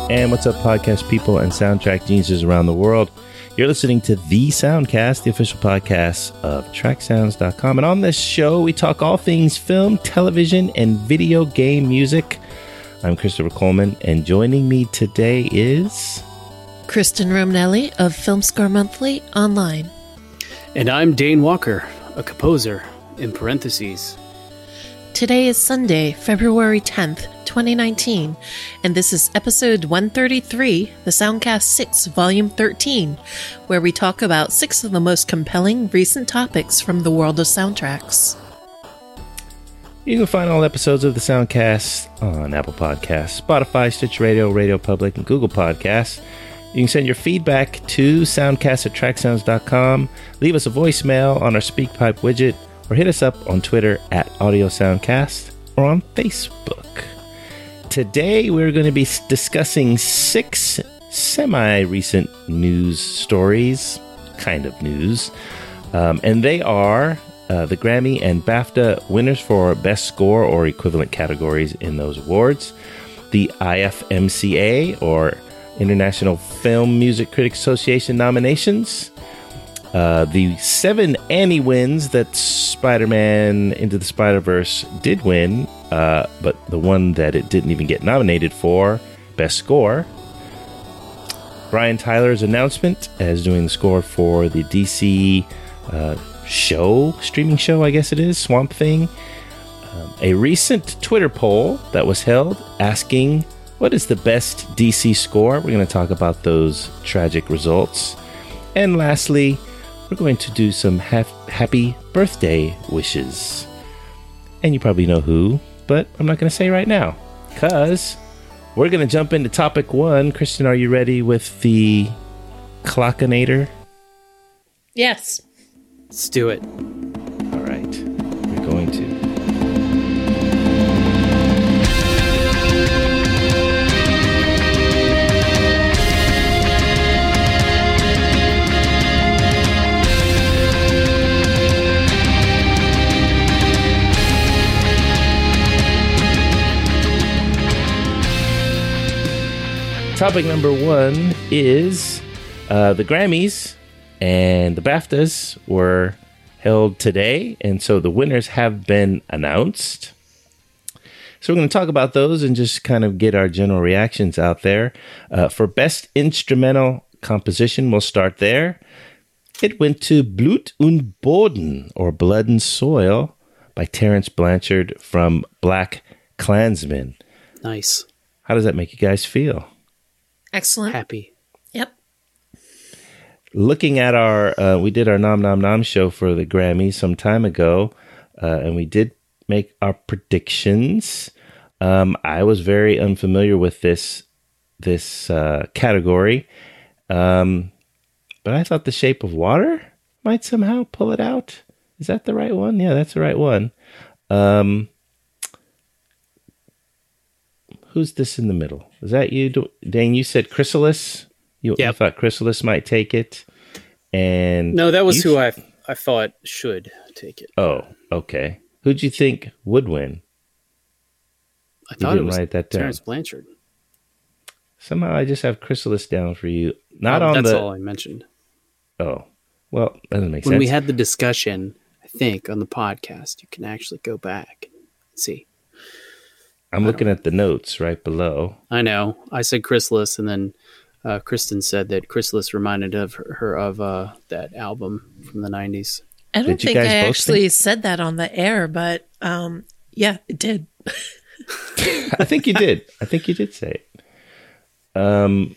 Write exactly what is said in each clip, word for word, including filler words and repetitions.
And what's up, podcast people and soundtrack geniuses around the world? You're listening to The Soundcast, the official podcast of track sounds dot com. And on this show, we talk all things film, television, and video game music. I'm Christopher Coleman, and joining me today is... Kristen Romanelli of Film Score Monthly Online. And I'm Dane Walker, a composer, in parentheses. Today is Sunday, February tenth, twenty nineteen, and this is episode one thirty-three, the Soundcast six, volume thirteen, where we talk about six of the most compelling recent topics from the world of soundtracks. You can find all episodes of the Soundcast on Apple Podcasts, Spotify, Stitch Radio, Radio Public, and Google Podcasts. You can send your feedback to soundcast at track sounds dot com, leave us a voicemail on our SpeakPipe widget, or hit us up on Twitter at AudioSoundcast or on Facebook. Today, we're going to be discussing six semi-recent news stories, kind of news, um, and they are uh, the Grammy and BAFTA winners for Best Score or equivalent categories in those awards, the I F M C A or International Film Music Critics Association nominations, uh, the seven Annie wins that Spider-Man Into the Spider-Verse did win, uh, but the one that it didn't even get nominated for, Best Score, Brian Tyler's announcement as doing the score for the D C uh, show, streaming show, I guess it is, Swamp Thing, um, a recent Twitter poll that was held asking what is the best D C score? We're going to talk about those tragic results. And lastly, we're going to do some ha- happy birthday wishes. And you probably know who, but I'm not going to say right now, because we're going to jump into topic one. Kristen, are you ready with the Clockinator? Yes. Let's do it. All right. We're going to. Topic number one is uh, the Grammys and the BAFTAs were held today, and so the winners have been announced. So we're going to talk about those and just kind of get our general reactions out there. Uh, for Best Instrumental Composition, we'll start there. It went to Blut und Boden, or Blood and Soil, by Terence Blanchard from Black Klansman. Nice. How does that make you guys feel? Excellent. Happy. Yep. Looking at our, uh, we did our Nom Nom Nom show for the Grammy some time ago, uh, and we did make our predictions. Um, I was very unfamiliar with this this uh, category, um, but I thought The Shape of Water might somehow pull it out. Is that the right one? Yeah, that's the right one. Um, who's this in the middle? Is that you, Dane? You said Chrysalis. You, yep. you thought Chrysalis might take it, and no, that was you, who I I thought should take it. Oh, okay. Who'd you think would win? I thought it was write that down. Terence Blanchard. Somehow I just have Chrysalis down for you. Not oh, on that's the. That's all I mentioned. Oh, well, that doesn't make when sense. When we had the discussion, I think on the podcast, you can actually go back and see. I'm looking at the notes right below. I know. I said Chrysalis, and then uh, Kristen said that Chrysalis reminded of her, her of uh, that album from the nineties. I don't did think I actually think? said that on the air, but um, yeah, it did. I think you did. I think you did say it. Um,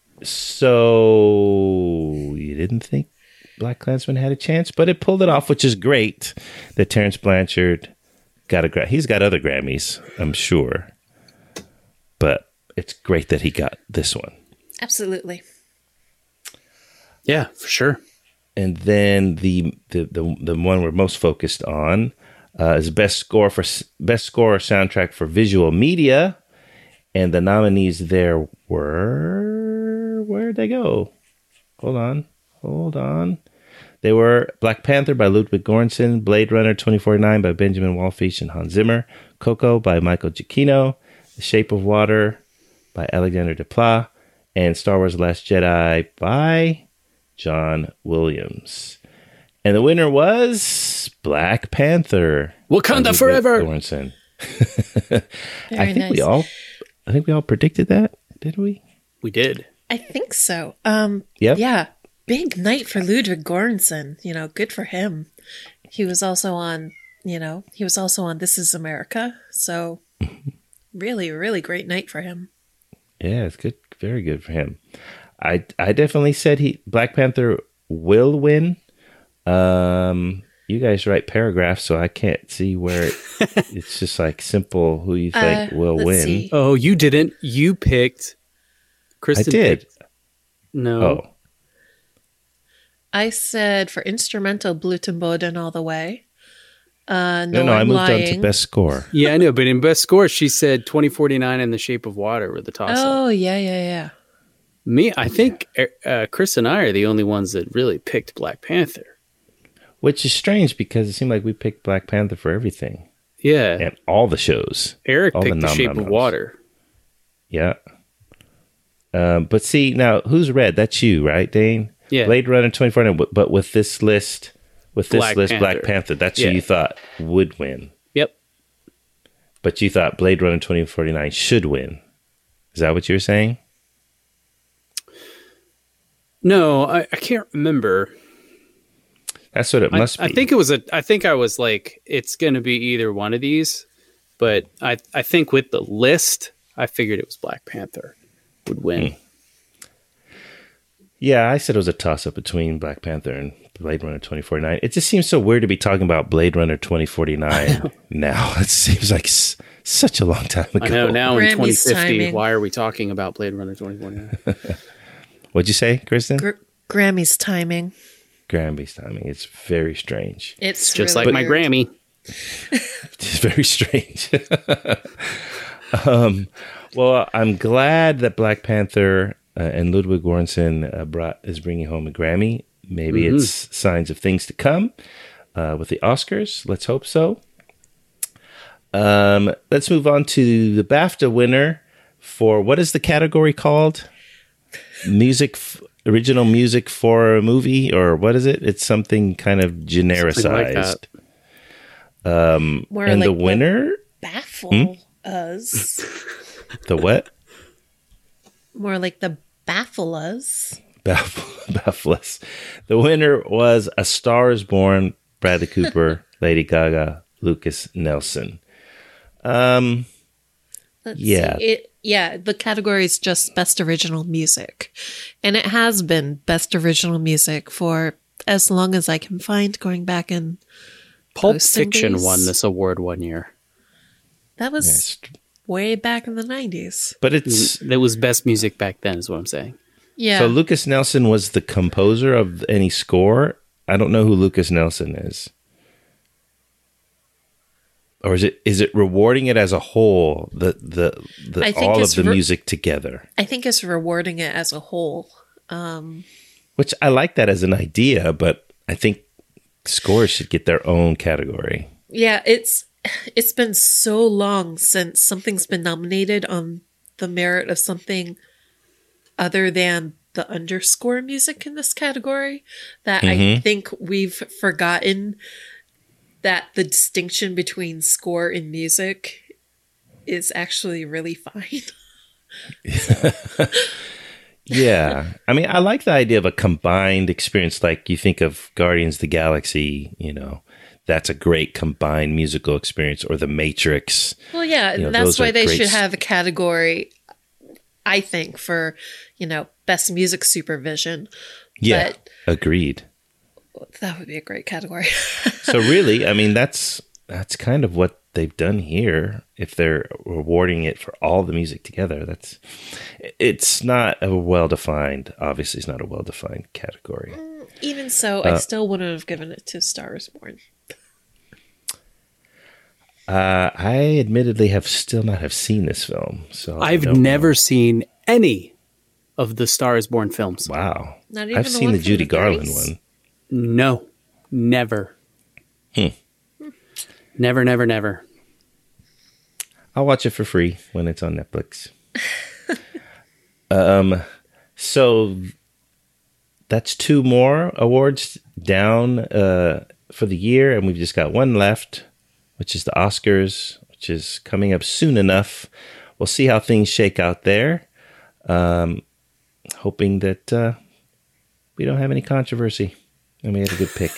so you didn't think Black Klansman had a chance, but it pulled it off, which is great that Terence Blanchard got a Gra- he's got other Grammys, I'm sure, but it's great that he got this one. Absolutely. Yeah, for sure. And then the the the, the one we're most focused on uh, is best score for best score or soundtrack for visual media, and the nominees there were, where'd they go? Hold on, hold on. They were Black Panther by Ludwig Göransson, Blade Runner twenty forty-nine by Benjamin Wallfisch and Hans Zimmer, Coco by Michael Giacchino, The Shape of Water by Alexander Desplat, and Star Wars: The Last Jedi by John Williams. And the winner was Black Panther. Wakanda forever. Thornton. Very I think nice. we all, I think we all predicted that, did we? We did. I think so. Um, Yep. Yeah. Big night for Ludwig Göransson. You know, good for him. He was also on, you know, he was also on This Is America. So really, really great night for him. Yeah, it's good. Very good for him. I, I definitely said he Black Panther will win. Um, you guys write paragraphs, so I can't see where it, it's just like simple who you think Uh, will let's win. see. Oh, you didn't. You picked. Kristen I did. picked- no. Oh, I said for instrumental Blutenboden all the way. Uh, no, no, no, I I'm moved lying. on to best score. Yeah, I know. But in best score, she said twenty forty-nine and The Shape of Water were the toss up. Oh, yeah, yeah, yeah. Me, I think uh, Chris and I are the only ones that really picked Black Panther. Which is strange because it seemed like we picked Black Panther for everything Yeah. and all the shows. Eric all picked The nom Shape nom of noms. Water. Yeah. Um, but see, now who's red? That's you, right, Dane? Yeah. Blade Runner twenty forty-nine. But with this list, with this Black list, Panther. Black Panther, that's Yeah. who you thought would win. Yep. But you thought Blade Runner twenty forty-nine should win. Is that what you were saying? No, I, I can't remember. That's what it I, must I be. think it was a. I think I was like, it's going to be either one of these, but I. I think with the list, I figured it was Black Panther would win. Hmm. Yeah, I said it was a toss-up between Black Panther and Blade Runner twenty forty-nine. It just seems so weird to be talking about Blade Runner twenty forty-nine now. It seems like s- such a long time ago. I know. Now in twenty Grammy's fifty, timing. why are we talking about Blade Runner twenty forty-nine? What'd you say, Kristen? Gr- Grammy's timing. Grammy's timing. It's very strange. It's Just really like my weird. Grammy. It's very strange. um, well, I'm glad that Black Panther uh, and Ludwig Göransson uh, brought is bringing home a Grammy. Maybe Mm-hmm. it's signs of things to come uh, with the Oscars. Let's hope so. Um, let's move on to the BAFTA winner for what is the category called? Music, f- original music for a movie, or what is it? It's something kind of genericized. that. More and like the winner, baffle Hmm? us. the what? More like the baffle us. Baffle, baffless. The winner was A Star Is Born, Bradley Cooper, Lady Gaga, Lucas Nelson. Um, Let's Yeah. see. It, yeah, the category is just best original music. And it has been best original music for as long as I can find, going back and Pulp Posting Fiction days. won this award one year. that was yes. way back in the nineties. But it's It was best music back then, is what I'm saying. Yeah. so Lucas Nelson was the composer of any score. I don't know who Lucas Nelson is. Or is it is it rewarding it as a whole, the the, the I think all of it's the re- music together? I think it's rewarding it as a whole. Um, Which I like that as an idea, but I think scores should get their own category. yeah, it's it's been so long since something's been nominated on the merit of something other than the underscore music in this category that I think we've forgotten that the distinction between score and music is actually really fine. Yeah. I mean, I like the idea of a combined experience. Like you think of Guardians of the Galaxy, you know, that's a great combined musical experience, or The Matrix. Well, yeah, You know, that's those why are they great should s- have a category, I think, for, you know, best music supervision. Yeah. Agreed. But that would be a great category. So really, I mean, that's that's kind of what they've done here. If they're rewarding it for all the music together, that's it's not a well defined. Obviously, it's not a well defined category. Even so, Uh, I still wouldn't have given it to Star is Born. Uh, I admittedly have still not have seen this film, so I I've don't never know. seen any of the Star is Born films. Wow, Not even I've the seen one the from Judy the Garland thirties? one. No, never. Hmm. Never, never, never. I'll watch it for free when it's on Netflix. Um, so that's two more awards down uh, for the year, and we've just got one left, which is the Oscars, which is coming up soon enough. We'll see how things shake out there. Um, hoping that uh, we don't have any controversy and we have a good pick.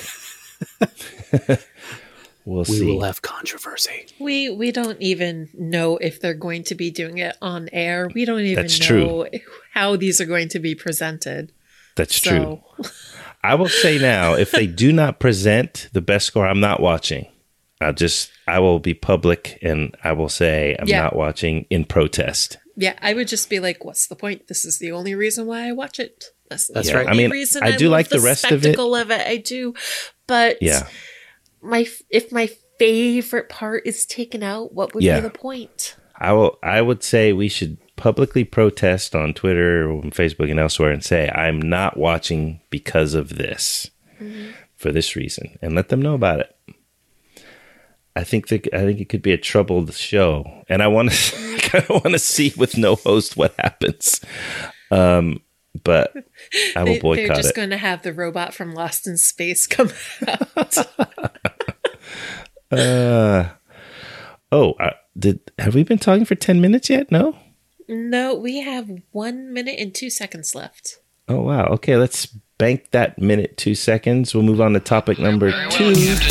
We'll we see. will have controversy. We we don't even know if they're going to be doing it on air. We don't even That's know true. how these are going to be presented. That's So- true. I will say now, if they do not present the best score, I'm not watching. I'll just, I will be public and I will say I'm Yeah. not watching in protest. Yeah, I would just be like, what's the point? This is the only reason why I watch it. That's, That's the right. only I mean, reason I do love like the rest of it. spectacle of it. I do. But Yeah. my if my favorite part is taken out, what would Yeah. be the point? I will. I would say we should publicly protest on Twitter, or on Facebook, and elsewhere, and say I'm not watching because of this, Mm-hmm. for this reason, and let them know about it. I think that I think it could be a troubled show, and I want to I kind of want to see with no host what happens. Um, but I will They, boycott they're just it. going to have the robot from Lost in Space come out. Uh, oh, uh, did have we been talking for ten minutes yet? No. No, we have one minute and two seconds left. Oh wow. Okay, let's bank that minute two seconds. We'll move on to topic number two.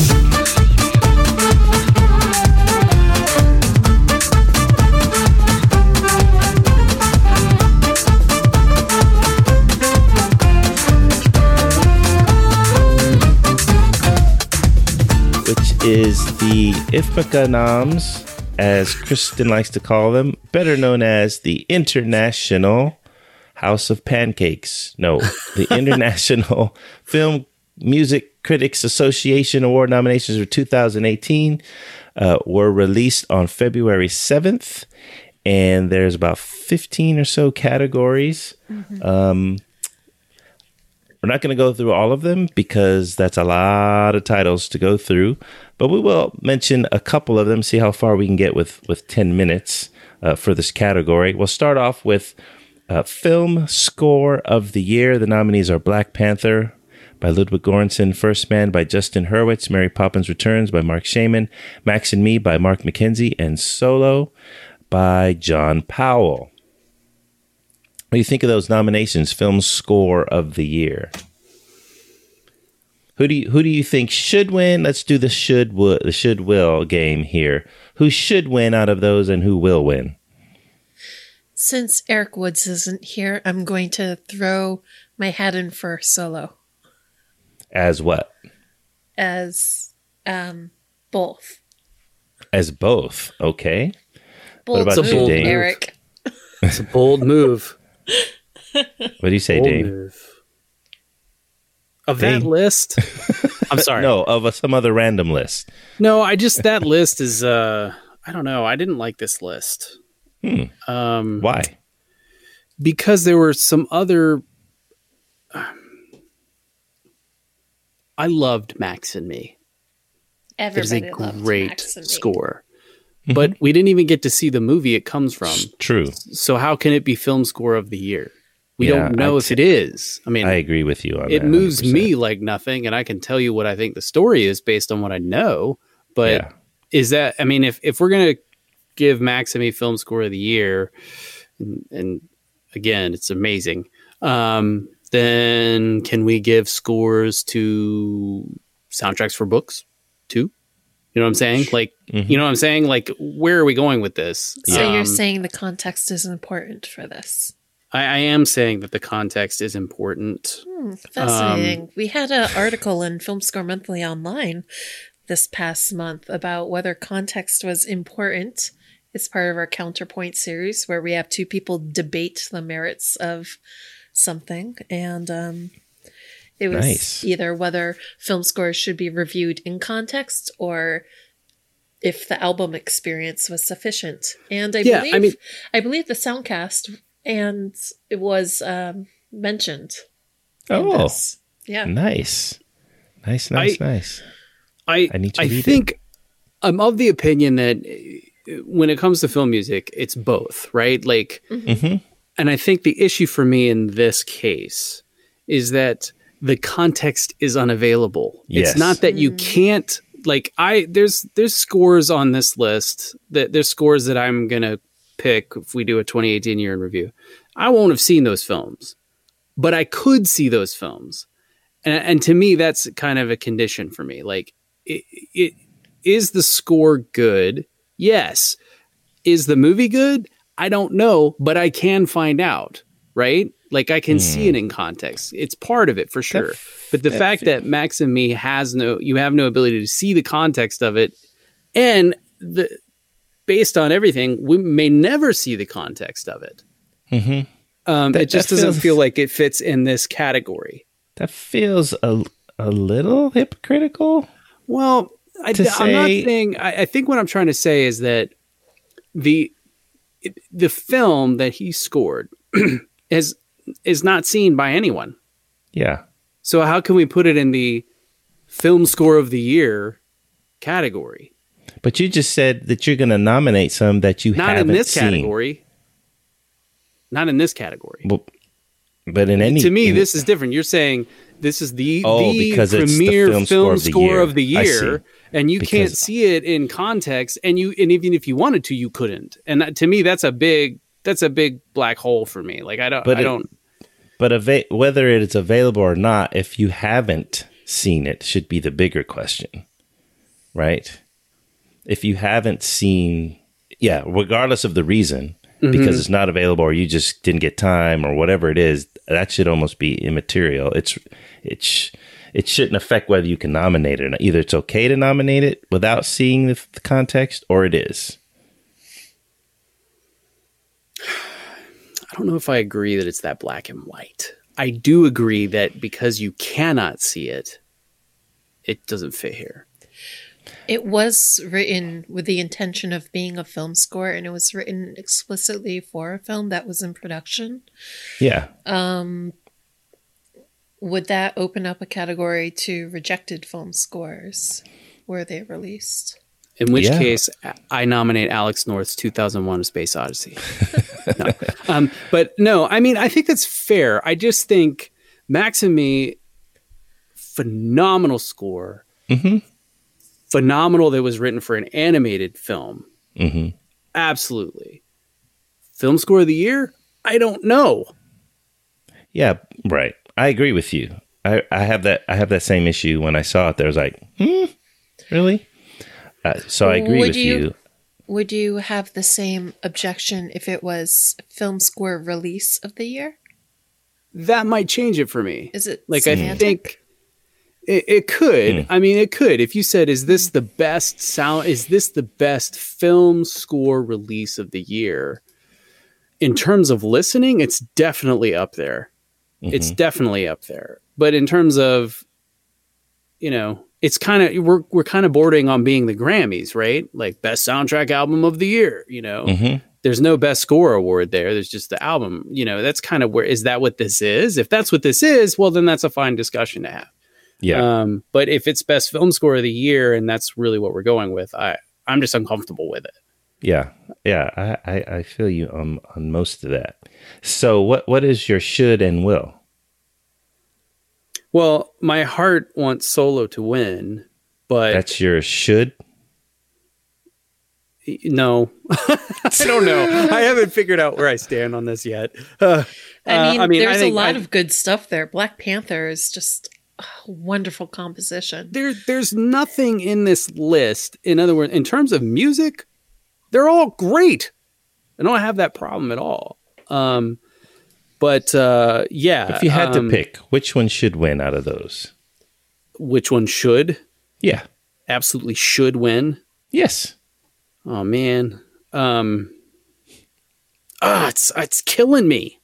Which is the I F M C A noms, as Kristen likes to call them, better known as the International House of Pancakes. No, the International Film Music Critics Association Award nominations for two thousand eighteen uh, were released on February seventh, and there's about fifteen or so categories. Mm-hmm. Um, we're not going to go through all of them because that's a lot of titles to go through, but we will mention a couple of them, see how far we can get with, with ten minutes uh, for this category. We'll start off with uh, Film Score of the Year. The nominees are Black Panther by Ludwig Göransson, First Man by Justin Hurwitz, Mary Poppins Returns by Mark Shaman, Max and Me by Mark McKenzie, and Solo by John Powell. What do you think of those nominations? Film Score of the Year. Who do you who do you think should win? Let's do the should wo- the should will game here. Who should win out of those, and who will win? Since Eric Woods isn't here, I'm going to throw my hat in for Solo As what? as um, both. As both. Okay. Bold about move, you, Dane? Eric. It's a bold move. What do you say, Bold Dave? move. Of that Dane? list, I'm sorry. No, of a, some other random list. No, I just that list is. uh I don't know. I didn't like this list. Hmm. Um, Why? because there were some other. I loved Max and Me. It is a Everybody loved great Max and Me. score, but we didn't even get to see the movie it comes from. True. So how can it be film score of the year? We Yeah, don't know I'd if say- it is. I mean, I agree with you on it that. moves one hundred percent. me like nothing, and I can tell you what I think the story is based on what I know. But Yeah. is that? I mean, if if we're gonna give Max and Me film score of the year, and, and again, it's amazing. Um, then can we give scores to soundtracks for books too? You know what I'm saying? Like, Mhm. you know what I'm saying? Like, where are we going with this? So you're Um, saying the context is important for this. I, I am saying that the context is important. Hmm, fascinating. Um, we had an article in Film Score Monthly Online this past month about whether context was important. It's part of our Counterpoint series where we have two people debate the merits of something. And um, it was Nice. either whether film scores should be reviewed in context or if the album experience was sufficient. And I Yeah, I believe mean- I believe the soundcast and it was um, mentioned. in Oh, this. Yeah. nice. Nice, nice, I- nice. I I need to I read it. think I'm of the opinion that uh, when it comes to film music, it's both, right? Like hmm and I think the issue for me in this case is that the context is unavailable. Yes. It's not that you can't, like, I, there's, there's scores on this list that there's scores that I'm going to pick if we do a twenty eighteen year in review. I won't have seen those films, but I could see those films. And, and to me, that's kind of a condition for me. Like, it, it is the score good? Yes. Is the movie good? I don't know, but I can find out, right? Like, I can mm. see it in context. It's part of it for sure. That, but the that fact feels- that Max and Me has no, you have no ability to see the context of it, and the based on everything, we may never see the context of it. Mm-hmm. Um, that, it just doesn't feels, feel like it fits in this category. That feels a a little hypocritical. Well, I, say, I'm not saying. I, I think what I'm trying to say is that the the film that he scored is is not seen by anyone. Yeah. So how can we put it in the film score of the year category? But you just said that you're going to nominate some that you not haven't in this seen. category. Not in this category. Well, but in any to me, in, this is different. You're saying this is the oh, the because premier it's the film, film score of the score year, of the year and you because, can't see it in context. And you and even if you wanted to, you couldn't. And that, to me, that's a big that's a big black hole for me. Like I don't but I it, don't. But ava- whether it is available or not, if you haven't seen it, should be the bigger question, right? If you haven't seen, yeah, regardless of the reason, mm-hmm. because it's not available or you just didn't get time or whatever it is, that should almost be immaterial. It's it sh- it shouldn't affect whether you can nominate it or not. Either it's okay to nominate it without seeing the, the context, or it is. I don't know if I agree that it's that black and white. I do agree that because you cannot see it, it doesn't fit here. It was written with the intention of being a film score, and it was written explicitly for a film that was in production. Yeah. Um, would that open up a category to rejected film scores? Were they released? In which yeah. case, I nominate Alex North's two thousand one: A Space Odyssey. no. Um, but no, I mean, I think that's fair. I just think Max and Me, phenomenal score. Mm-hmm. Phenomenal that was written for an animated film. Mm-hmm. Absolutely. Film score of the year? I don't know. Yeah, right. I agree with you. I, I have that I have that same issue. When I saw it, there was like, hmm, really? Uh, so I agree would with you, you. Would you have the same objection if it was film score release of the year? That might change it for me. Is it like semantic? I think it, it could. Mm. I mean, it could. If you said, "Is this the best sound? Is this the best film score release of the year?" In terms of listening, it's definitely up there. Mm-hmm. It's definitely up there. But in terms of, you know, it's kind of we're we're kind of bordering on being the Grammys, right? Like best soundtrack album of the year. You know, mm-hmm. there's no best score award there. There's just the album. You know, that's kind of where is that what this is? If that's what this is, well, then that's a fine discussion to have. Yeah. Um, but if it's best film score of the year and that's really what we're going with, I I'm just uncomfortable with it. Yeah, yeah, I, I, I feel you on on most of that. So, what what is your should and will? Well, my heart wants Solo to win, but that's your should. No, I don't know. I haven't figured out where I stand on this yet. Uh, I, mean, uh, I mean, there's I think, a lot I, of good stuff there. Black Panther is just a wonderful composition. There, there's nothing in this list. In other words, in terms of music, they're all great. I don't have that problem at all. Um, but uh, yeah, if you had um, to pick, which one should win out of those? Which one should? Yeah, absolutely should win. Yes. Oh man, um, ah, it's it's killing me.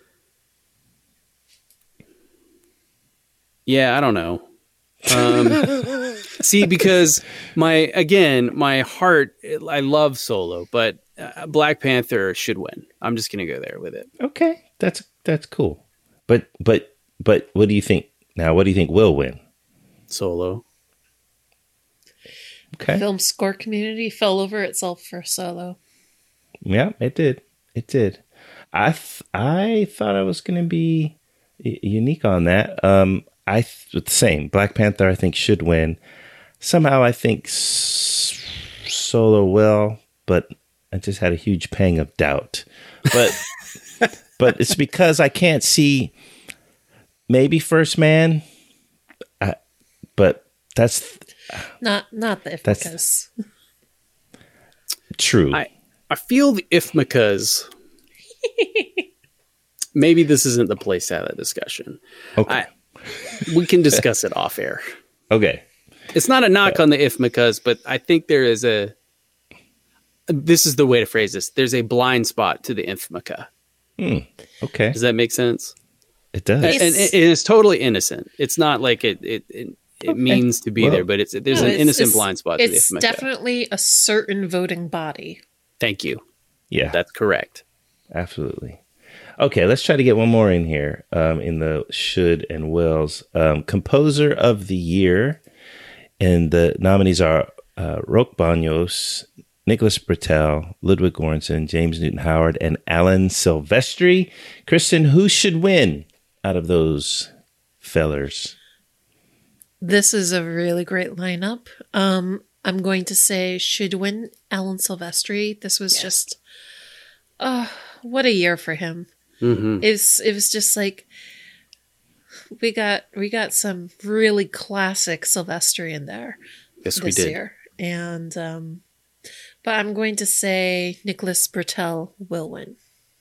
Yeah, I don't know. Um, see, because my again, my heart, I love Solo, but uh, Black Panther should win. I'm just gonna go there with it. Okay, that's that's cool. But but but what do you think now? What do you think will win? Solo. Okay. Film score community fell over itself for Solo. Yeah, it did. It did. I th- I thought I was going to be y- unique on that. Um, I th- the same. Black Panther, I think, should win. Somehow, I think S- Solo will, but I just had a huge pang of doubt. But but it's because I can't see maybe First Man, I, but that's Not not the That's- because true. I, I feel the ifmacas. Maybe this isn't the place to have that discussion. okay. I, we can discuss it off air. okay. It's not a knock on the ifmacas, but I think there is a. This is the way to phrase this. There's a blind spot to the ifmaca. Okay. Does that make sense? It does. And, and it- it's totally innocent. It's not like it it it, it means to be Well, there, but it's there's No, an it's- innocent it's- blind spot to the It's ifmaca. definitely a certain voting body. Thank you. Yeah. That's correct. Absolutely. Okay, let's try to get one more in here um, in the should and wills. Um, Composer of the Year, and the nominees are uh, Roque Banos, Nicholas Britell, Ludwig Göransson, James Newton Howard, and Alan Silvestri. Kristen, who should win out of those fellers? This is a really great lineup. Um, I'm going to say should win Alan Silvestri. This was just, oh, what a year for him. Mm-hmm. It's it was just like we got we got some really classic Silvestri in there Yes, we this did. year, and um, but I'm going to say Nicholas Britell will win.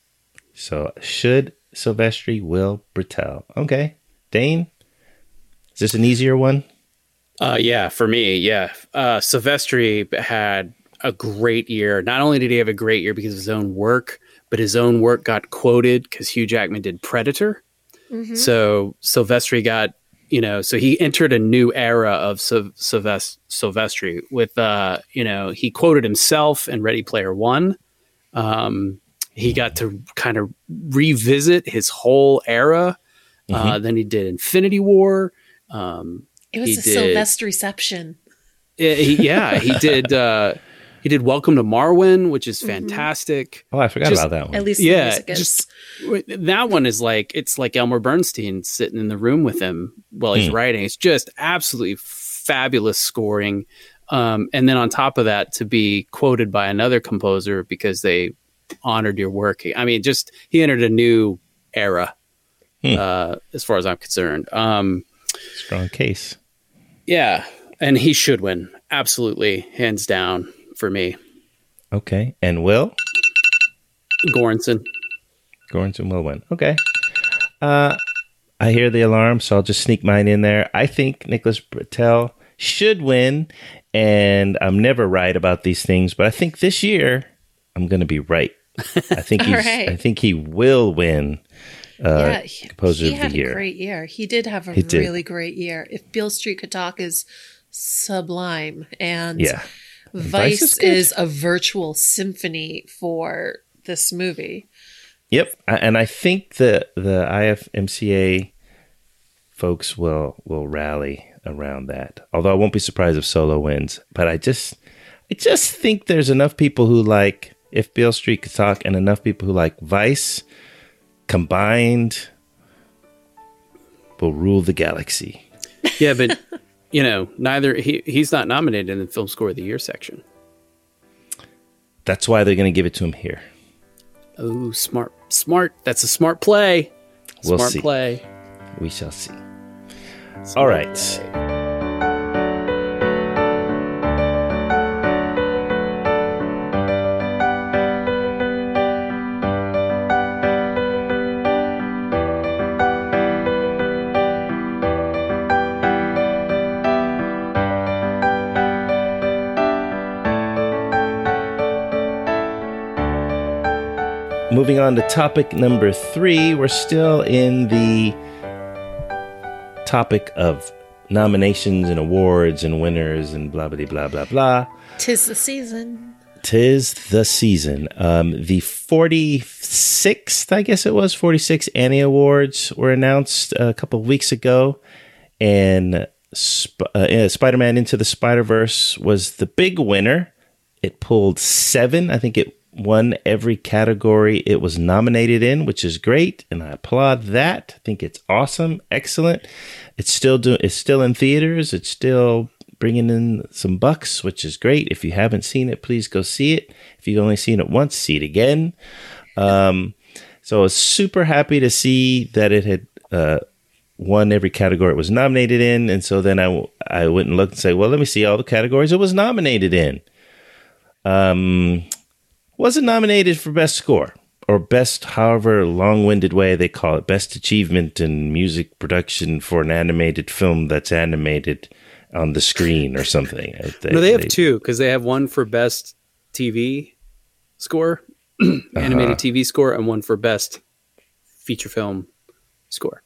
So, should Silvestri, will Britell. Okay. Dane, is this an easier one? Uh, yeah, for me, yeah. Uh, Silvestri had a great year. Not only did he have a great year because of his own work, but his own work got quoted because Hugh Jackman did Predator. Mm-hmm. So Silvestri got, you know, so he entered a new era of Sil- Silvest- Silvestri with, uh, you know, he quoted himself in Ready Player One. Um, he got to kind of revisit his whole era. Mm-hmm. Uh, then he did Infinity War. Um, It was he a did- Silvestriception. Yeah, he, yeah, he did. Uh, he did Welcome to Marwen, which is fantastic. Oh, I forgot Just- about that one. At least Yeah, the music is. just that one is like it's like Elmer Bernstein sitting in the room with him while he's Hmm. writing. It's just absolutely fabulous scoring. Um, and then on top of that, to be quoted by another composer because they honored your work. I mean, just he entered a new era, Hmm. uh, as far as I'm concerned. Um, Strong case. yeah, and he should win, absolutely, hands down for me. Okay. And Will? Göransson. Göransson will win. Okay. Uh, I hear the alarm, so I'll just sneak mine in there. I think Nicholas Britell should win, and I'm never right about these things, but I think this year I'm going to be right. I think he's, right. I think he will win. Uh, yeah, he, Composer he of had the Year. a great year. He did have a He did. really great year. If Beale Street Could Talk is sublime, and Yeah. Vice, Vice is is, good. a virtual symphony for this movie. Yep, I- and I think the the I F M C A folks will will rally around that. Although I won't be surprised if Solo wins, but I just I just think there's enough people who like If Beale Street Could Talk and enough people who like Vice combined will rule the galaxy. Yeah, but you know, neither he he's not nominated in the Film Score of the Year section. That's why they're going to give it to him here. Oh, smart, smart. That's a smart play. We'll Smart see. play. We shall see. Smart All right. play. Moving on to topic number three, we're still in the topic of nominations and awards and winners and blah, blah, blah, blah, blah. Tis the season. Tis the season. Um, the forty-sixth, I guess it was, forty-six Annie Awards were announced a couple of weeks ago. And Sp- uh, Spider-Man Into the Spider-Verse was the big winner. It pulled seven. I think it won every category it was nominated in, which is great, and I applaud that. I think it's awesome, excellent. It's still doing. It's still in theaters. It's still bringing in some bucks, which is great. If you haven't seen it, please go see it. If you've only seen it once, see it again. Um, so I was super happy to see that it had uh, won every category it was nominated in. And so then I, I went and looked and say, well, let me see all the categories it was nominated in. Um, wasn't nominated for best score or best, however long-winded way they call it, best achievement in music production for an animated film that's animated on the screen or something. They, no, they have they, two, because they have one for best T V score, animated uh-huh. T V score, and one for best feature film score.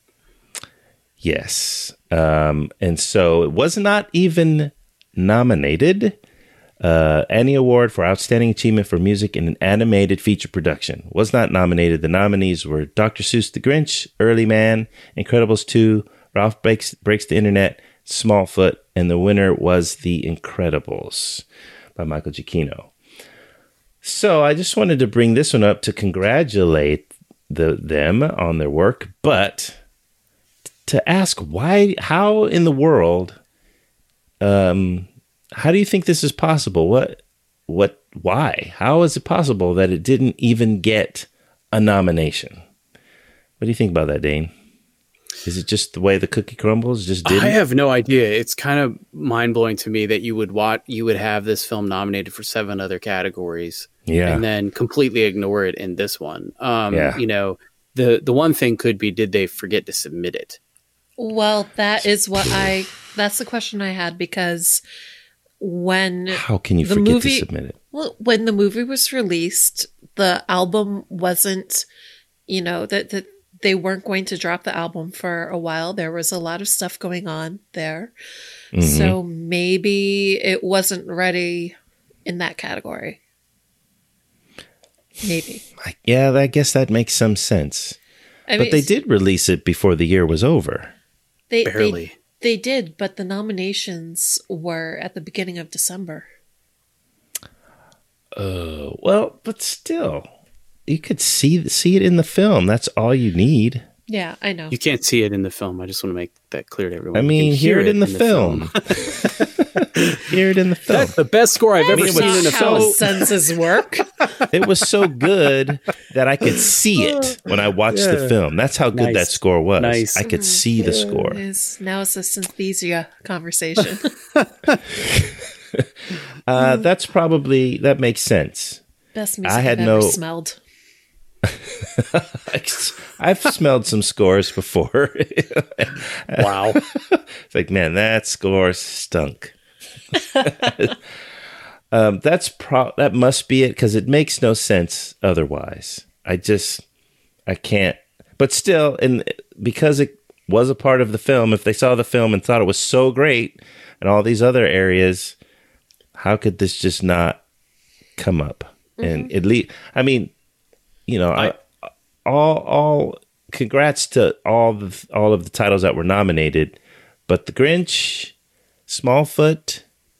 Yes. Um, and so it was not even nominated. Uh, any award for outstanding achievement for music in an animated feature production was not nominated. The nominees were Doctor Seuss The Grinch, Early Man, Incredibles two, Ralph Breaks, Breaks the Internet, Smallfoot, and the winner was The Incredibles by Michael Giacchino. So I just wanted to bring this one up to congratulate the them on their work, but to ask why, how in the world, um, how do you think this is possible? What, what, why? How is it possible that it didn't even get a nomination? What do you think about that, Dane? Is it just the way the cookie crumbles? Just didn't? I have no idea. It's kind of mind blowing to me that you would watch, you would have this film nominated for seven other categories, yeah, and then completely ignore it in this one. Um, yeah. You know, the the one thing could be, did they forget to submit it? Well, that is what I. That's the question I had, because when how can you the forget movie, to submit it? Well, when the movie was released, the album wasn't. You know that that. They weren't going to drop the album for a while. There was a lot of stuff going on there. Mm-hmm. So maybe it wasn't ready in that category. Maybe. Yeah, I guess that makes some sense. I but mean, they did release it before the year was over. They, Barely. They, they did, but the nominations were at the beginning of December. Oh, uh, well, but still. You could see see it in the film. That's all you need. Yeah, I know. You can't see it in the film. I just want to make that clear to everyone. I mean, hear, hear it in the, in the film. film. Hear it in the film. That's the best score I've That's ever seen in a how film. Senses work. It was so good that I could see it when I watched yeah. the film. That's how good nice. that score was. Nice. I could see the score. It is, now it's a synesthesia conversation. uh, that's probably, that makes sense. Best music I had I've no, ever smelled. I've smelled some scores before. Wow. It's like, man, that score stunk. um, that's pro- that must be it, because it makes no sense otherwise. I just, I can't. But still, and because it was a part of the film, if they saw the film and thought it was so great and all these other areas, how could this just not come up? Mm-hmm. And at least, I mean, you know, I, I, all all congrats to all the all of the titles that were nominated, but The Grinch, Smallfoot,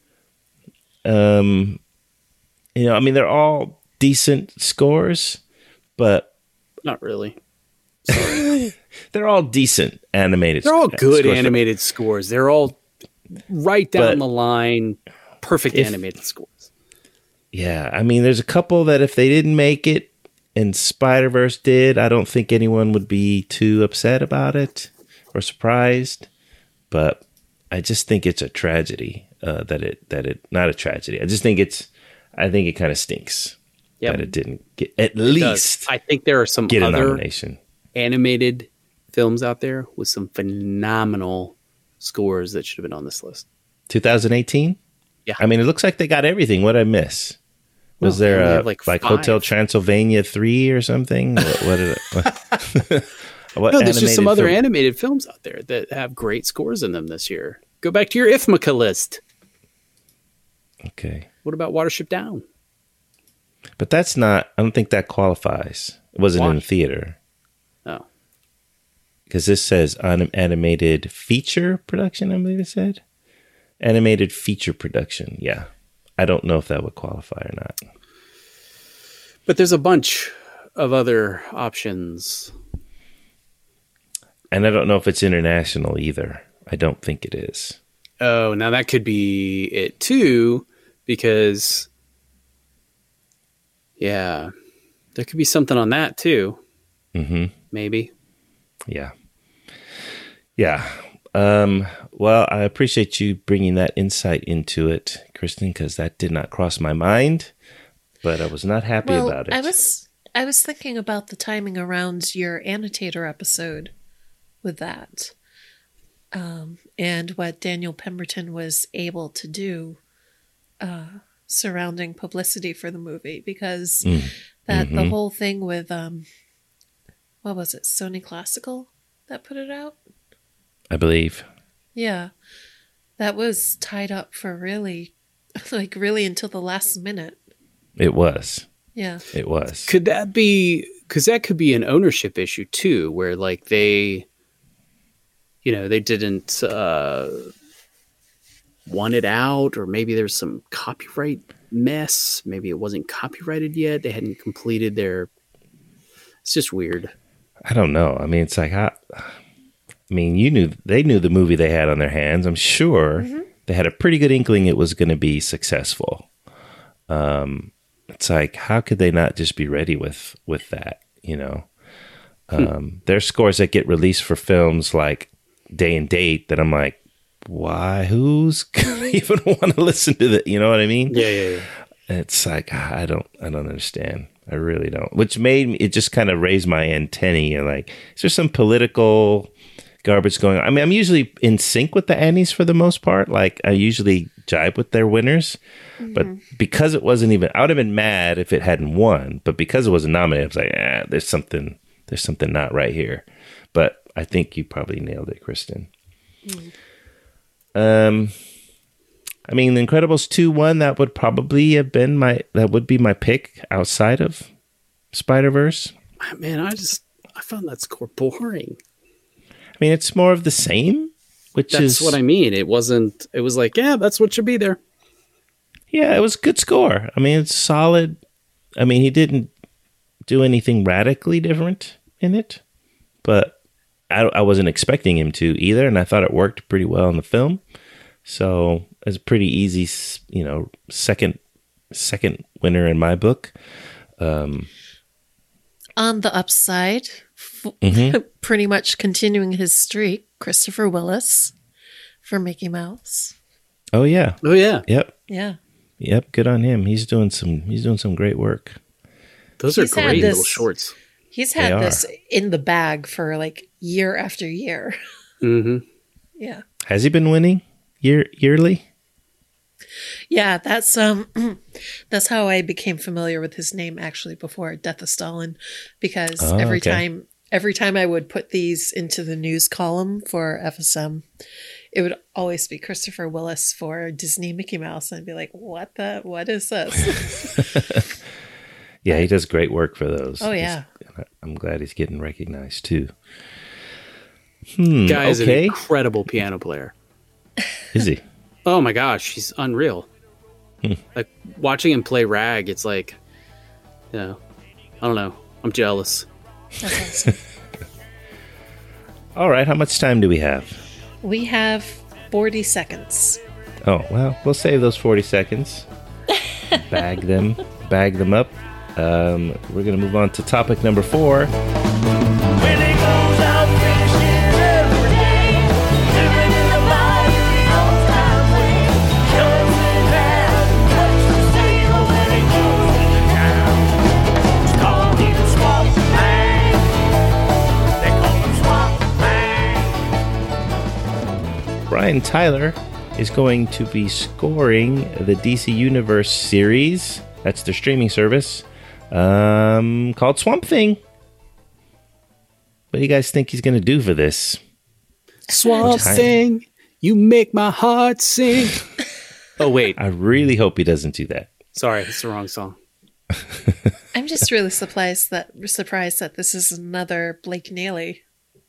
um, you know, I mean, they're all decent scores, but not really. Sorry. They're all decent animated. They're all good scores. animated scores. They're all right down but the line, perfect if, animated scores. Yeah, I mean, there's a couple that if they didn't make it and Spider-Verse did, I don't think anyone would be too upset about it or surprised. But I just think it's a tragedy uh, that it that it not a tragedy. I just think it's I think it kind of stinks yep. that it didn't get at it least. Does. I think there are some get other a nomination. Animated films out there with some phenomenal scores that should have been on this list. twenty eighteen. Yeah, I mean, it looks like they got everything. What I miss? Was well, there a, like, like Hotel Transylvania three or something? What, what did it, what, what no, there's just some film? other animated films out there that have great scores in them this year. Go back to your I F M A list. Okay. What about Watership Down? But that's not, I don't think that qualifies. It wasn't Why? in the theater. Oh. Because this says anim- animated feature production, I believe it said. Animated feature production, yeah. I don't know if that would qualify or not. But there's a bunch of other options. And I don't know if it's international either. I don't think it is. Oh, now that could be it too, because yeah, there could be something on that too. Mm-hmm. Maybe. Yeah. Yeah. Um, well, I appreciate you bringing that insight into it, Kristen, because that did not cross my mind, but I was not happy well, about it. I was I was thinking about the timing around your annotator episode with that, um, and what Daniel Pemberton was able to do uh, surrounding publicity for the movie, because Mm. that Mm-hmm. the whole thing with um, what was it, Sony Classical that put it out? I believe. Yeah, that was tied up for really, like really until the last minute. It was. Yeah. It was. Could that be, because that could be an ownership issue too, where like they, you know, they didn't uh, want it out, or maybe there's some copyright mess. Maybe it wasn't copyrighted yet. They hadn't completed their, it's just weird. I don't know. I mean, it's like, I, I mean, you knew, they knew the movie they had on their hands. I'm sure Mm-hmm. they had a pretty good inkling it was going to be successful. Um, it's like, how could they not just be ready with, with that, you know? Um, hmm. There's scores that get released for films like Day and Date that I'm like, why? Who's gonna even want to listen to that? You know what I mean? Yeah, yeah, yeah. It's like, I don't, I don't understand. I really don't. Which made me, it just kind of raised my antennae. Like, is there some political garbage going on? I mean, I'm usually in sync with the Annies for the most part. Like, I usually jibe with their winners. Mm-hmm. But because it wasn't even, I would have been mad if it hadn't won. But because it wasn't nominated, I was like, ah, there's something, there's something not right here. But I think you probably nailed it, Kristen. Mm. Um, I mean, The Incredibles two won. That would probably have been my, that would be my pick outside of Spider-Verse. Man, I just, I found that score boring. I mean, it's more of the same, which that's is... That's what I mean. It wasn't, it was like, yeah, that's what should be there. Yeah, it was a good score. I mean, it's solid. I mean, he didn't do anything radically different in it, but I, I wasn't expecting him to either, and I thought it worked pretty well in the film. So it's a pretty easy, you know, second second winner in my book. Um, On the upside, mm-hmm. pretty much continuing his streak, Christopher Willis for Mickey Mouse. Oh yeah. Oh yeah. Yep. Yeah. Yep. Good on him. He's doing some. He's doing some great work. Those he's are great this, little shorts. He's had this in the bag for like year after year. Mm-hmm. Yeah. Has he been winning year yearly? Yeah, that's um, that's how I became familiar with his name actually before Death of Stalin, because oh, every okay. time every time I would put these into the news column for F S M, it would always be Christopher Willis for Disney Mickey Mouse, and I'd be like, "What the? What is this?" Yeah, he does great work for those. Oh yeah, he's, I'm glad he's getting recognized too. Hmm, Guy is okay. an incredible piano player. Is he? Oh my gosh, he's unreal. Hmm. Like watching him play rag, it's like, you know, I don't know. I'm jealous. That's awesome. All right, how much time do we have? We have forty seconds. Oh, well, we'll save those forty seconds. Bag them, bag them up. Um, we're going to move on to topic number four. When it goes out fishing every day, living in the mighty old highway, doesn't have much to say when it goes into town. It's called the Swamp Man. They call him Swamp Man. Brian Tyler is going to be scoring the D C Universe series. That's their streaming service. Um, called Swamp Thing. What do you guys think he's going to do for this? Swamp Thing, you make my heart sing. Oh, wait. I really hope he doesn't do that. Sorry, it's the wrong song. I'm just really surprised that surprised that this is another Blake Neely.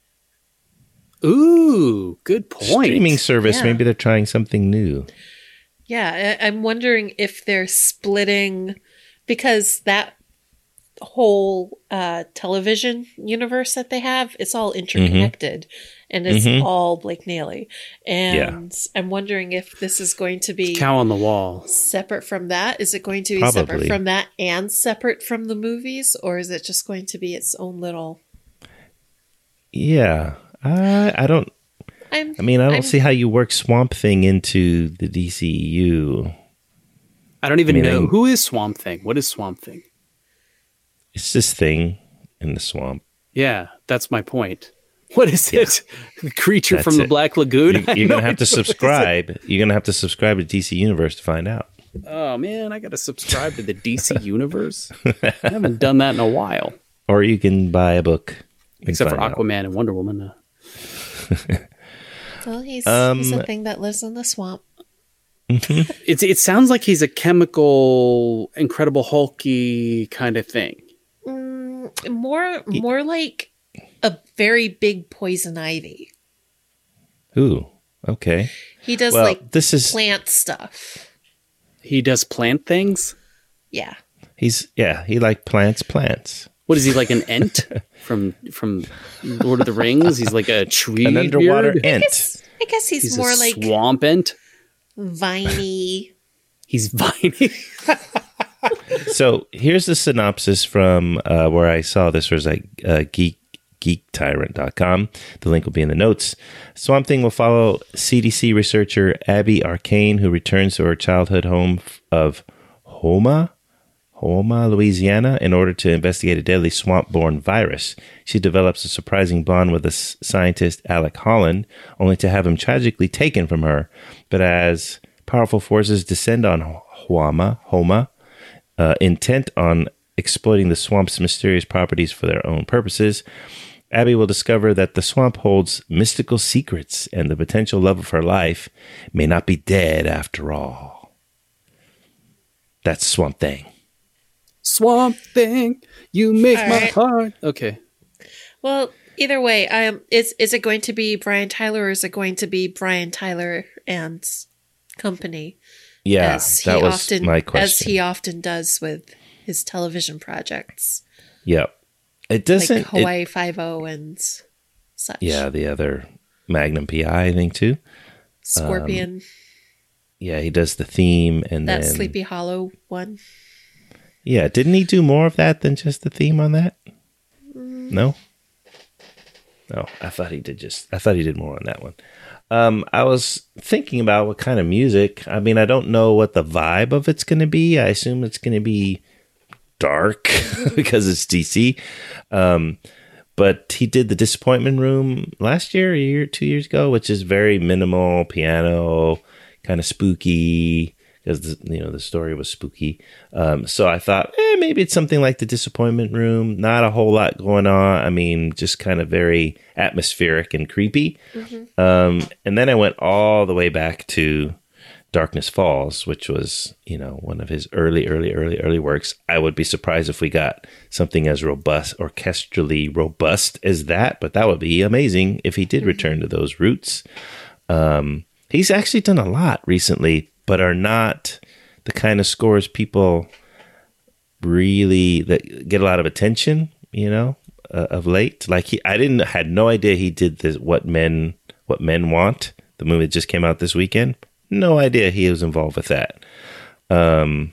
Ooh, good point. Streaming service. Yeah. Maybe they're trying something new. Yeah, I- I'm wondering if they're splitting, because that whole uh, television universe that they have, it's all interconnected, mm-hmm. and it's mm-hmm. all Blake Neely. And yeah. I'm wondering if this is going to be cow on the wall, separate from that. Is it going to be Probably. separate from that and separate from the movies, or is it just going to be its own little? Yeah, I I don't. I'm, I mean, I don't I'm, see how you work Swamp Thing into the D C E U. I don't even I mean, know I, who is Swamp Thing. What is Swamp Thing? It's this thing in the swamp. Yeah, that's my point. What is yeah. it? The creature that's from the it. Black Lagoon? You, you're no gonna have to subscribe. You're gonna have to subscribe to D C Universe to find out. Oh man, I gotta subscribe to the D C Universe. I haven't done that in a while. Or you can buy a book, except for Aquaman out. and Wonder Woman. Uh. Well, he's, um, he's a thing that lives in the swamp. Mm-hmm. It's it sounds like he's a chemical, Incredible Hulky kind of thing. Mm, more, more like a very big poison ivy. Ooh, okay. He does well, like this is plant stuff. He does plant things. Yeah. He's yeah. He like plants plants. What is he, like an Ent from from Lord of the Rings? He's like a tree, an underwater beard? Ent. I guess, I guess he's, he's more a like swamp Ent. Viney. He's viney. So here's the synopsis from uh, where I saw this was like uh, geek geek tyrant dot com. The link will be in the notes. Swamp Thing will follow C D C researcher Abby Arcane, who returns to her childhood home of Houma, Houma, Louisiana, in order to investigate a deadly swamp-borne virus. She develops a surprising bond with the s- scientist Alec Holland, only to have him tragically taken from her. But as powerful forces descend on Houma, Houma, uh, intent on exploiting the swamp's mysterious properties for their own purposes, Abby will discover that the swamp holds mystical secrets, and the potential love of her life may not be dead after all. That's Swamp Thing. Swamp Thing, you make all my right. heart. Okay. Well, either way, um, is is it going to be Brian Tyler, or is it going to be Brian Tyler and company? Yeah, as that he was often, my question. As he often does with his television projects. Yep. It doesn't... Like Hawaii Five-O and such. Yeah, the other Magnum P I, I think, too. Scorpion. Um, yeah, he does the theme and that then... Sleepy Hollow one. Yeah, didn't he do more of that than just the theme on that? Mm. No? No, I thought he did just... I thought he did more on that one. Um, I was thinking about what kind of music. I mean, I don't know what the vibe of it's going to be. I assume it's going to be dark because it's D C. Um, but he did the Disappointment Room last year, a year, two years ago, which is very minimal piano, kind of spooky, because the, you know the story was spooky. Um, so I thought, eh, maybe it's something like the Disappointment Room. Not a whole lot going on. I mean, just kind of very atmospheric and creepy. Mm-hmm. Um, and then I went all the way back to Darkness Falls, which was, you know, one of his early, early, early, early works. I would be surprised if we got something as robust, orchestrally robust as that, but that would be amazing if he did return to those roots. Um, he's actually done a lot recently, but are not the kind of scores people really that get a lot of attention, you know, uh, of late. Like he, I didn't had no idea he did this. What Men, What Men Want, the movie that just came out this weekend. No idea he was involved with that. Um,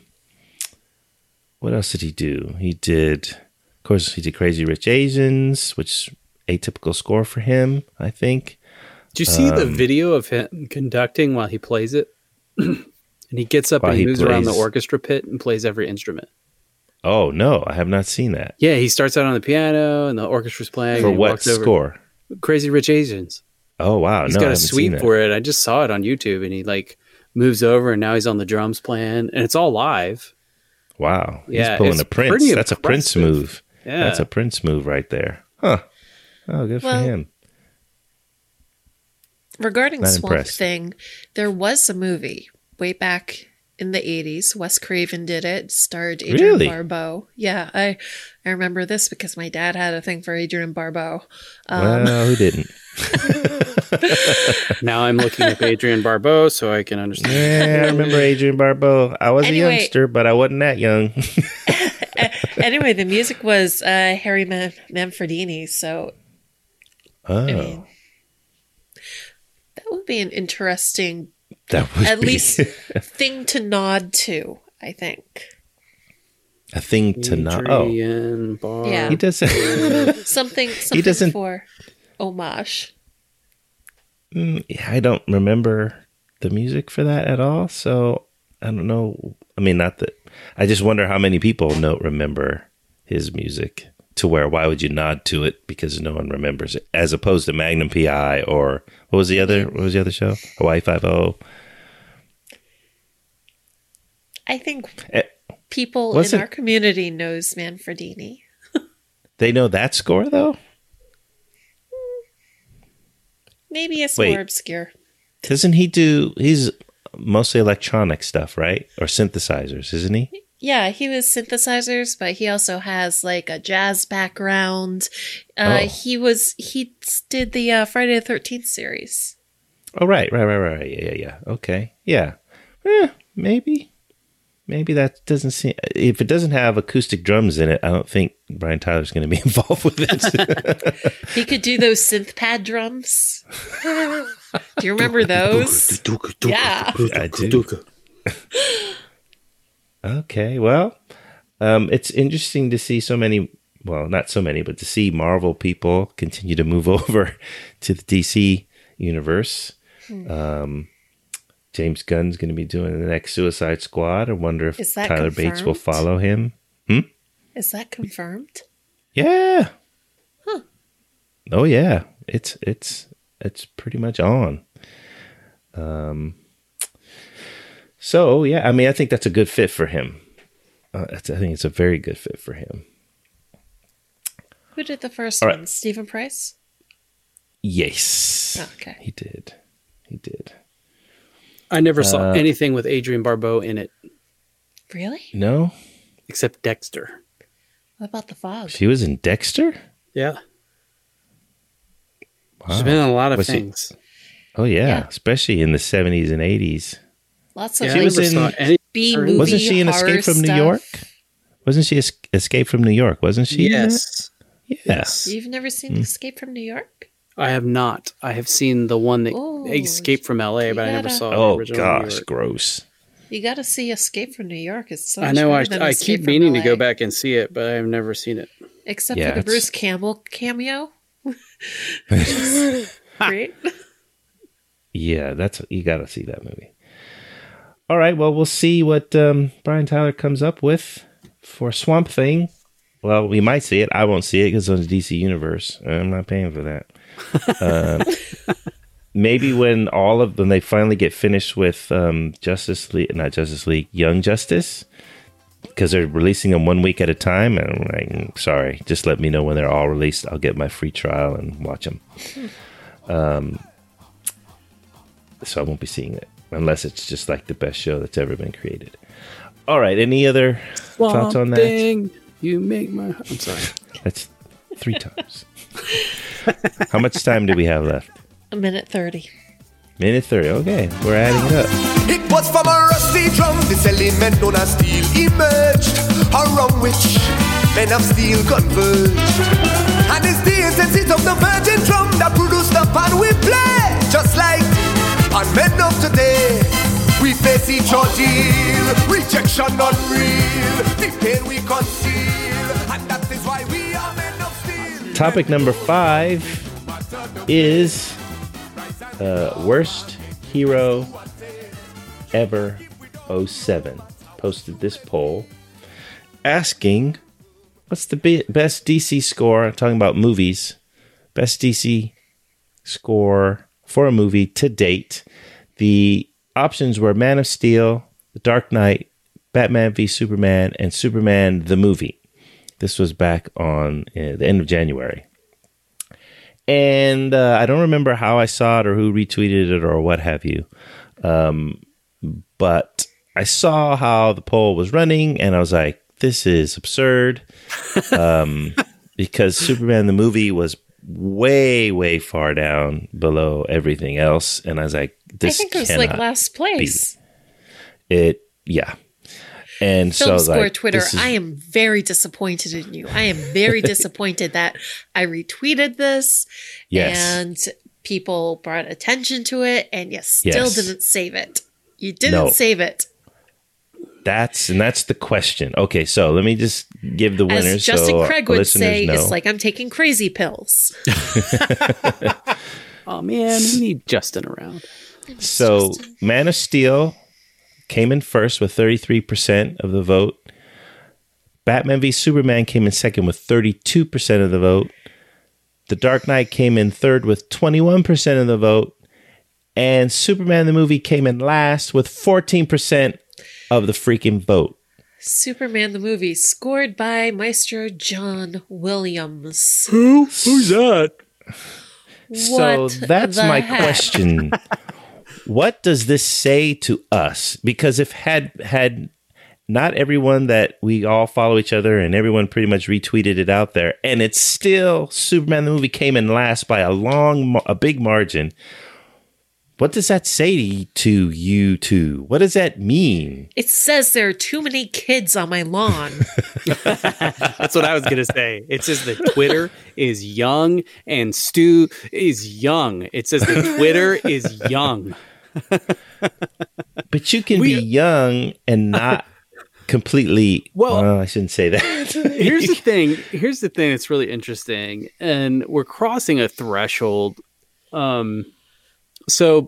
what else did he do? He did, of course, he did Crazy Rich Asians, which atypical score for him, I think. Did you see um, the video of him conducting while he plays it? And he gets up While and he he moves around the plays- orchestra pit and plays every instrument. Oh, no, I have not seen that. Yeah, he starts out on the piano and the orchestra's playing. For and he what walks over. score? Crazy Rich Asians. Oh, wow. He's no, I got a haven't seen suite that. for it. I just saw it on YouTube, and he like moves over, and now he's on the drums playing, and it's all live. Wow. Yeah, He's pulling it's a Prince. pretty That's a Prince impressive. move. Yeah, That's a Prince move right there. Huh. Oh, good Well, for him. Regarding Not Swamp impressed. Thing, there was a movie way back in the eighties. Wes Craven did it, starred Adrian Really? Barbeau. Yeah, I I remember this because my dad had a thing for Adrian Barbeau. Um, Well, who didn't? now I'm looking up Adrian Barbeau so I can understand. Yeah, I remember Adrian Barbeau. I was Anyway. a youngster, but I wasn't that young. Anyway, the music was uh, Harry Man- Manfredini, so Oh, I mean, that would be an interesting, that would at be least, thing to nod to, I think. a thing to not. Oh, Adrian Barbeau. Yeah. he doesn't. Something, something doesn't- for homage. Mm, yeah, I don't remember the music for that at all. So I don't know. I mean, not that. I just wonder how many people don't remember his music to where why would you nod to it because no one remembers it, as opposed to Magnum P I or what was the other? What was the other show? Hawaii Five O. I think Eh, people in wasn't- our community knows Manfredini. They know that score though. Maybe it's Wait. more obscure. Doesn't he do? He's mostly electronic stuff, right? Or synthesizers, isn't he? Yeah, he was synthesizers, but he also has like a jazz background. Uh, Oh. He was he did the uh, Friday the thirteenth series. Oh, right, right, right, right. Yeah, yeah, yeah. Okay, yeah. Eh, maybe, maybe that doesn't seem. If it doesn't have acoustic drums in it, I don't think Brian Tyler's going to be involved with it. He could do those synth pad drums. Do you remember those? Yeah. I do. Okay, well, um, it's interesting to see so many. Well, not so many, but to see Marvel people continue to move over to the D C universe. Um, James Gunn's going to be doing the next Suicide Squad. I wonder if Is that Tyler Bates will confirmed? follow him. Is that confirmed? Yeah. Huh. Oh yeah. It's it's it's pretty much on. Um. So yeah, I mean, I think that's a good fit for him. Uh, that's, I think it's a very good fit for him. Who did the first All right. one? Stephen Price? Yes. Okay. He did. He did. I never saw Uh, anything with Adrian Barbeau in it Really? No, except Dexter. What about The Fog? she was in Dexter. Yeah, Wow. she's been in a lot of Was she- things. Oh yeah, Yeah. especially in the seventies and eighties. Lots of Yeah, She I was never in- saw any. B her- movie Wasn't she in horror Escape from New stuff. York? Wasn't she es- Escape from New York? Wasn't she? in that? Yes, Yeah. yes. You've never seen Hmm. Escape from New York? I have not. I have seen the one that Ooh, Escaped from L A, you but I never gotta- saw the Oh original New gosh, York. gross. You got to see Escape from New York. It's so I much know. I, better than I Escape keep from meaning to L A. go back and see it, but I have never seen it. Except Yeah, for the it's- Bruce Campbell cameo. Great. Yeah, that's you got to see that movie. All right, well, we'll see what um, Brian Tyler comes up with for Swamp Thing. Well, we might see it. I won't see it because it's on the D C Universe. I'm not paying for that. uh, maybe when all of when they finally get finished with um, Justice League, not Justice League, Young Justice, because they're releasing them one week at a time. And I'm like, sorry, just let me know when they're all released. I'll get my free trial and watch them. Um, so I won't be seeing it unless it's just like the best show that's ever been created. All right, any other thoughts on that? Thing, you make my. I'm sorry. That's three times. How much time do we have left? A minute thirty. Minute thirty. Okay, we're adding it up. It was from a rusty drum, this element known as steel emerged, around which men of steel converged. And it's the essence of the virgin drum that produced the pan we play. Just like on men of today, we face each ordeal, rejection unreal, the pain we conceal, and that is why we are men of steel. Topic number five is uh, worst hero ever oh seven. Posted this poll asking what's the be- best D C score. I'm talking about movies. Best D C score for a movie to date. The options were Man of Steel, The Dark Knight, Batman v Superman, and Superman the movie. This was back on uh, the end of January. And uh, I don't remember how I saw it or who retweeted it or what have you. Um, but I saw how the poll was running and I was like, this is absurd. Um, because Superman the movie was way, way far down below everything else. And I was like, this I think it was cannot like last place. it, yeah. And Film so, Score like, Twitter, this is- I am very disappointed in you. I am very disappointed that I retweeted this Yes. and people brought attention to it, and you still Yes. didn't save it. You didn't No. save it. That's and that's the question. Okay, so let me just give the winners. As Justin so Craig our would listeners say, know. it's like I'm taking crazy pills. Oh man, we need Justin around. So Man of Steel came in first with thirty-three percent of the vote. Batman v Superman came in second with thirty-two percent of the vote. The Dark Knight came in third with twenty-one percent of the vote. And Superman the movie came in last with fourteen percent of the freaking vote. Superman the movie, scored by Maestro John Williams. Who? Who's that? So What that's the my heck? question. What does this say to us? Because if had had not everyone that we all follow each other and everyone pretty much retweeted it out there, and it's still Superman the movie came in last by a long, ma- a big margin. What does that say to you two? What does that mean? It says there are too many kids on my lawn. That's what I was gonna say. It says that Twitter is young and Stu is young. It says that Twitter is young. But you can We- be young and not completely. Well- Well, I shouldn't say that. Here's the thing. Here's the thing that's really interesting, and we're crossing a threshold. Um, so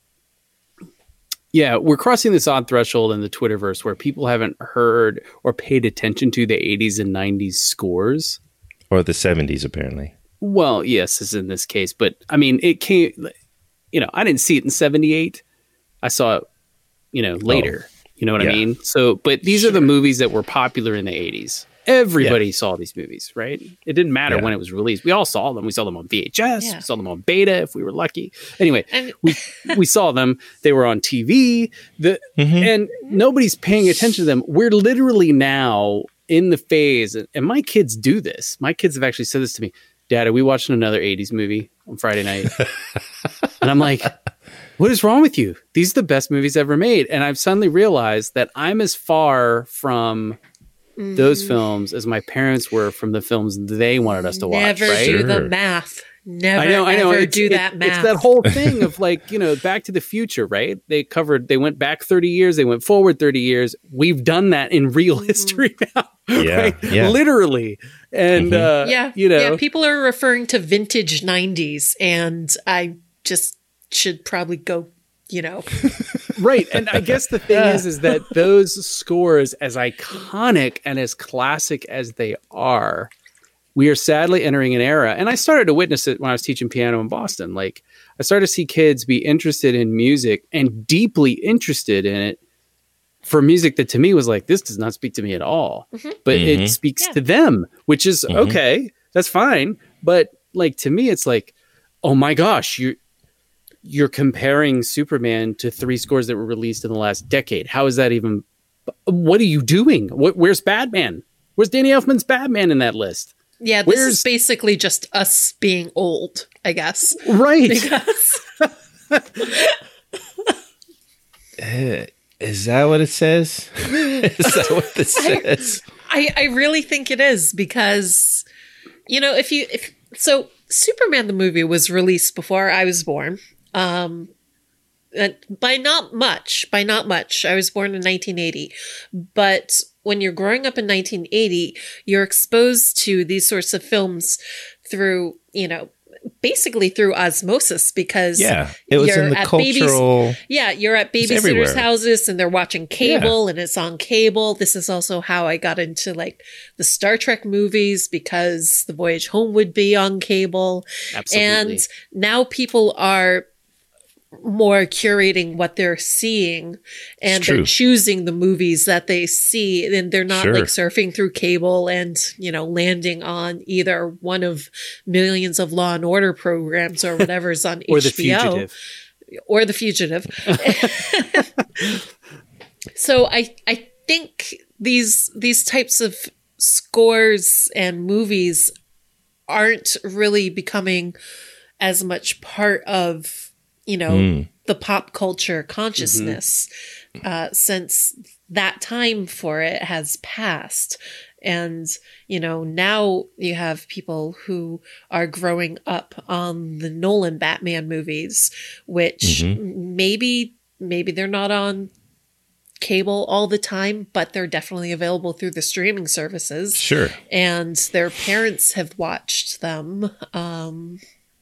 yeah, we're crossing this odd threshold in the Twitterverse where people haven't heard or paid attention to the eighties and nineties scores. Or the seventies, apparently. Well, yes, is in this case, but I mean, it came. You know, I didn't see it in seventy-eight. I saw it, you know, later. Oh, you know what yeah. I mean? So, but these are the movies that were popular in the eighties. Everybody saw these movies, right? It didn't matter Yeah. when it was released. We all saw them. We saw them on V H S. Yeah. We saw them on beta if we were lucky. Anyway, And- we we saw them. They were on T V. The Mm-hmm. and nobody's paying attention to them. We're literally now in the phase, and my kids do this. My kids have actually said this to me. Dad, are we watching another eighties movie on Friday night? And I'm like, what is wrong with you? These are the best movies ever made. And I've suddenly realized that I'm as far from those films as my parents were from the films they wanted us to watch. Never right? do the Sure. math. Never, I know, I know. ever It's, do it- that math. It's that whole thing of like, you know, Back to the Future, right? They covered, they went back thirty years, they went forward thirty years. We've done that in real history now, Yeah, right? yeah. Literally. And, Mhm. uh, yeah, you know, yeah. People are referring to vintage nineties, and I just should probably go. You know, right. And I guess the thing is, is that those scores, as iconic and as classic as they are, we are sadly entering an era. And I started to witness it when I was teaching piano in Boston. Like, I started to see kids be interested in music and deeply interested in it for music that to me was like, this does not speak to me at all. But Mhm. it speaks Yeah. to them, which is Mhm. okay. That's fine. But like, to me, it's like, oh my gosh, you you're comparing Superman to three scores that were released in the last decade. How is that even? What are you doing? What, where's Batman? Where's Danny Elfman's Batman in that list? yeah. This Where's- is basically just us being old, I guess. Right. Because Uh, is that what it says? Is that what this says? I, I really think it is because, you know, if you if so, Superman the movie was released before I was born. Um, and by not much, by not much. I was born in nineteen eighty, but when you're growing up in nineteen eighty, you're exposed to these sorts of films through, you know, basically through osmosis because Yeah, it was you're in the at babies- cultural. yeah, you're at It's babysitters' everywhere. houses and they're watching cable and it's on cable. This is also how I got into like the Star Trek movies because The Voyage Home would be on cable. Absolutely. And now people are more curating what they're seeing and they're true. choosing the movies that they see and they're not Sure. like surfing through cable and, you know, landing on either one of millions of Law and Order programs or whatever's on or the H B O fugitive. or The Fugitive. So I I think these these types of scores and movies aren't really becoming as much part of, you know, Mm. the pop culture consciousness, mm-hmm. uh, since that time for it has passed. And, you know, now you have people who are growing up on the Nolan Batman movies, which mm-hmm. maybe, maybe they're not on cable all the time, but they're definitely available through the streaming services. Sure. And their parents have watched them. Um,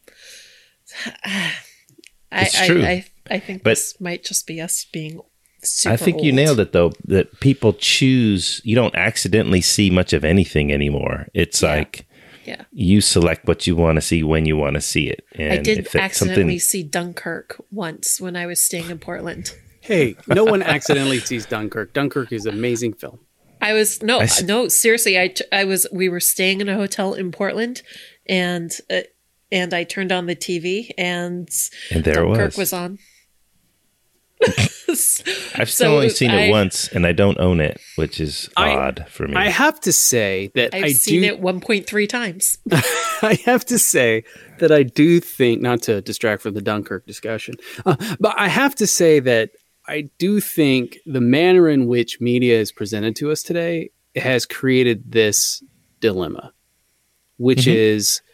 I, it's true. I, I, I think but this might just be us being super I think old. you nailed it, though, that people choose, you don't accidentally see much of anything anymore. It's yeah. like yeah. you select what you want to see when you want to see it. And I did if accidentally see Dunkirk once when I was staying in Portland. Hey, no one accidentally sees Dunkirk. Dunkirk is an amazing film. I was, no, I, no, seriously, I, t- I was, we were staying in a hotel in Portland, and uh, and I turned on the T V, and, and there Dunkirk it was. was on. I've still So only seen I, it once, and I don't own it, which is I, odd for me. I have to say that I've I seen do, it one point three times. I have to say that I do think, not to distract from the Dunkirk discussion, uh, but I have to say that I do think the manner in which media is presented to us today has created this dilemma, which mm-hmm. is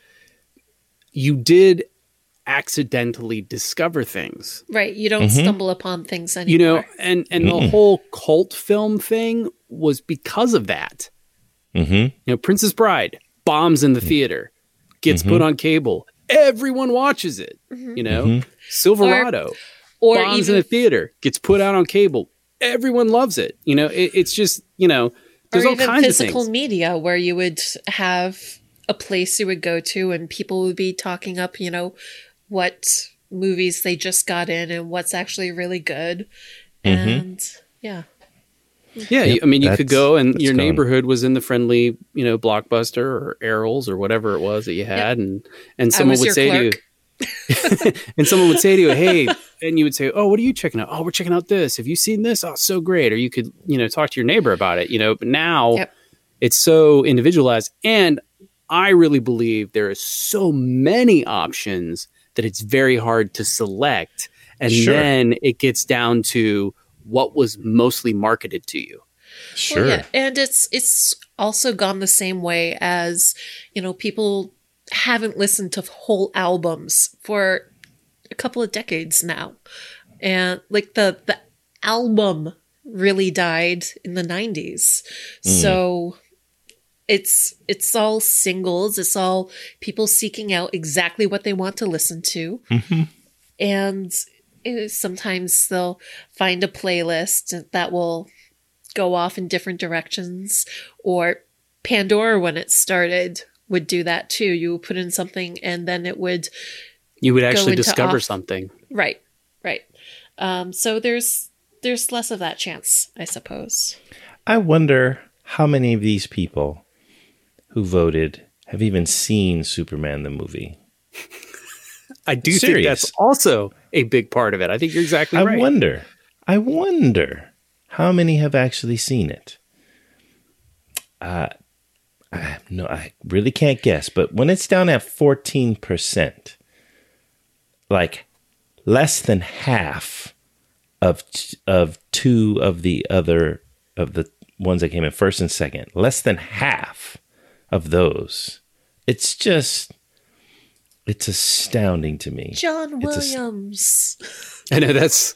you did accidentally discover things. Right. You don't mm-hmm. stumble upon things anymore. You know, and, and mm-hmm. the whole cult film thing was because of that. Mm-hmm. You know, Princess Bride bombs in the theater, gets mm-hmm. put on cable. Everyone watches it. Mm-hmm. You know, mm-hmm. Silverado or, or bombs even, in the theater, gets put out on cable. Everyone loves it. You know, it, it's just, you know, there's or all even kinds physical of things. media where you would have a place you would go to and people would be talking up, you know, what movies they just got in and what's actually really good. Mm-hmm. And yeah. Yeah. Yep, I mean, you could go and your gone. neighborhood was in the friendly, you know, Blockbuster or Errol's or whatever it was that you had. Yep. And, and someone would say clerk. to you, and someone would say to you, hey, and you would say, oh, what are you checking out? Oh, we're checking out this. Have you seen this? Oh, so great. Or you could, you know, talk to your neighbor about it, you know, but now yep. it's so individualized. And I really believe there are so many options that it's very hard to select. And sure. then it gets down to what was mostly marketed to you. Sure. Well, yeah. And it's it's also gone the same way as, you know, people haven't listened to whole albums for a couple of decades now. And like the the album really died in the nineties. Mm. So It's it's all singles. It's all people seeking out exactly what they want to listen to. Mm-hmm. And it, sometimes they'll find a playlist that will go off in different directions. Or Pandora, when it started, would do that too. You would put in something and then it would You would actually discover off- something. Right, right. Um, so there's there's less of that chance, I suppose. I wonder how many of these people who voted have even seen Superman the movie. I do Serious. think that's also a big part of it. I think you're exactly I right. I wonder. I wonder how many have actually seen it. Uh, I no, I really can't guess. But when it's down at fourteen percent, like less than half of of two of the other of the ones that came in first and second, less than half of those, it's just, it's astounding to me. John It's Williams. A, I know that's.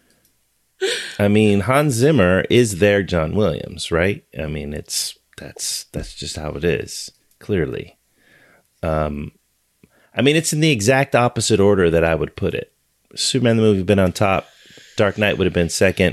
I mean, Hans Zimmer is their John Williams, right? I mean, it's that's that's just how it is. Clearly, um, I mean, it's in the exact opposite order that I would put it. Superman the movie would have been on top. Dark Knight would have been second.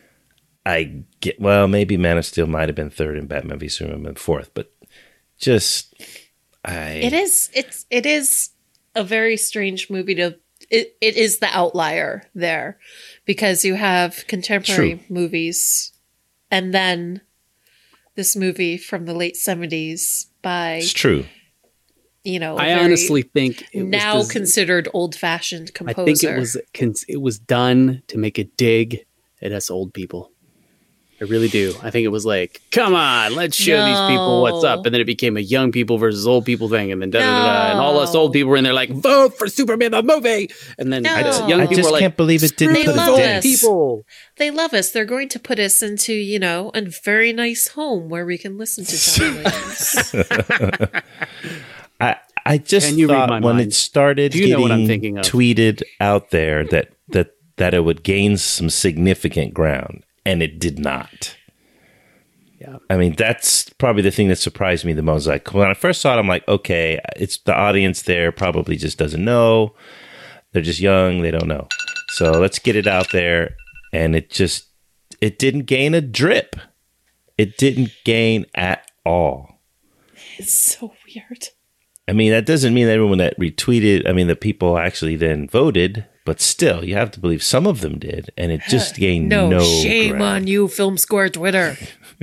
I get well, maybe Man of Steel might have been third, and Batman v Superman fourth, but. Just, I. It is. It's. It is a very strange movie to. It. It is the outlier there, because you have contemporary True. movies, and then this movie from the late seventies by. It's true. You know, I honestly think it now was des- considered old-fashioned composer. I think it was. It was done to make a dig at us old people. I really do. I think it was like, come on, let's show No. these people what's up. And then it became a young people versus old people thing. And then da da da da. And all us No. old people were in there like, vote for Superman the movie. And then No. the I just- young I people just were like, can't believe it didn't They put a love dent. us. people. They love us. They're going to put us into, you know, a very nice home where we can listen to John Williams. I I just Can you read thought my when mind? it started Do you know getting what I'm thinking of? tweeted out there that that that it would gain some significant ground, and it did not. Yeah. I mean, that's probably the thing that surprised me the most. Like when I first saw it, I'm like, okay, it's the audience there probably just doesn't know. They're just young, they don't know. So let's get it out there, and it just it didn't gain a drip. It didn't gain at all. It's so weird. I mean, that doesn't mean everyone that retweeted, I mean, the people actually then voted, but still, you have to believe some of them did, and it just gained No, no, shame ground. on you, Film Score Twitter.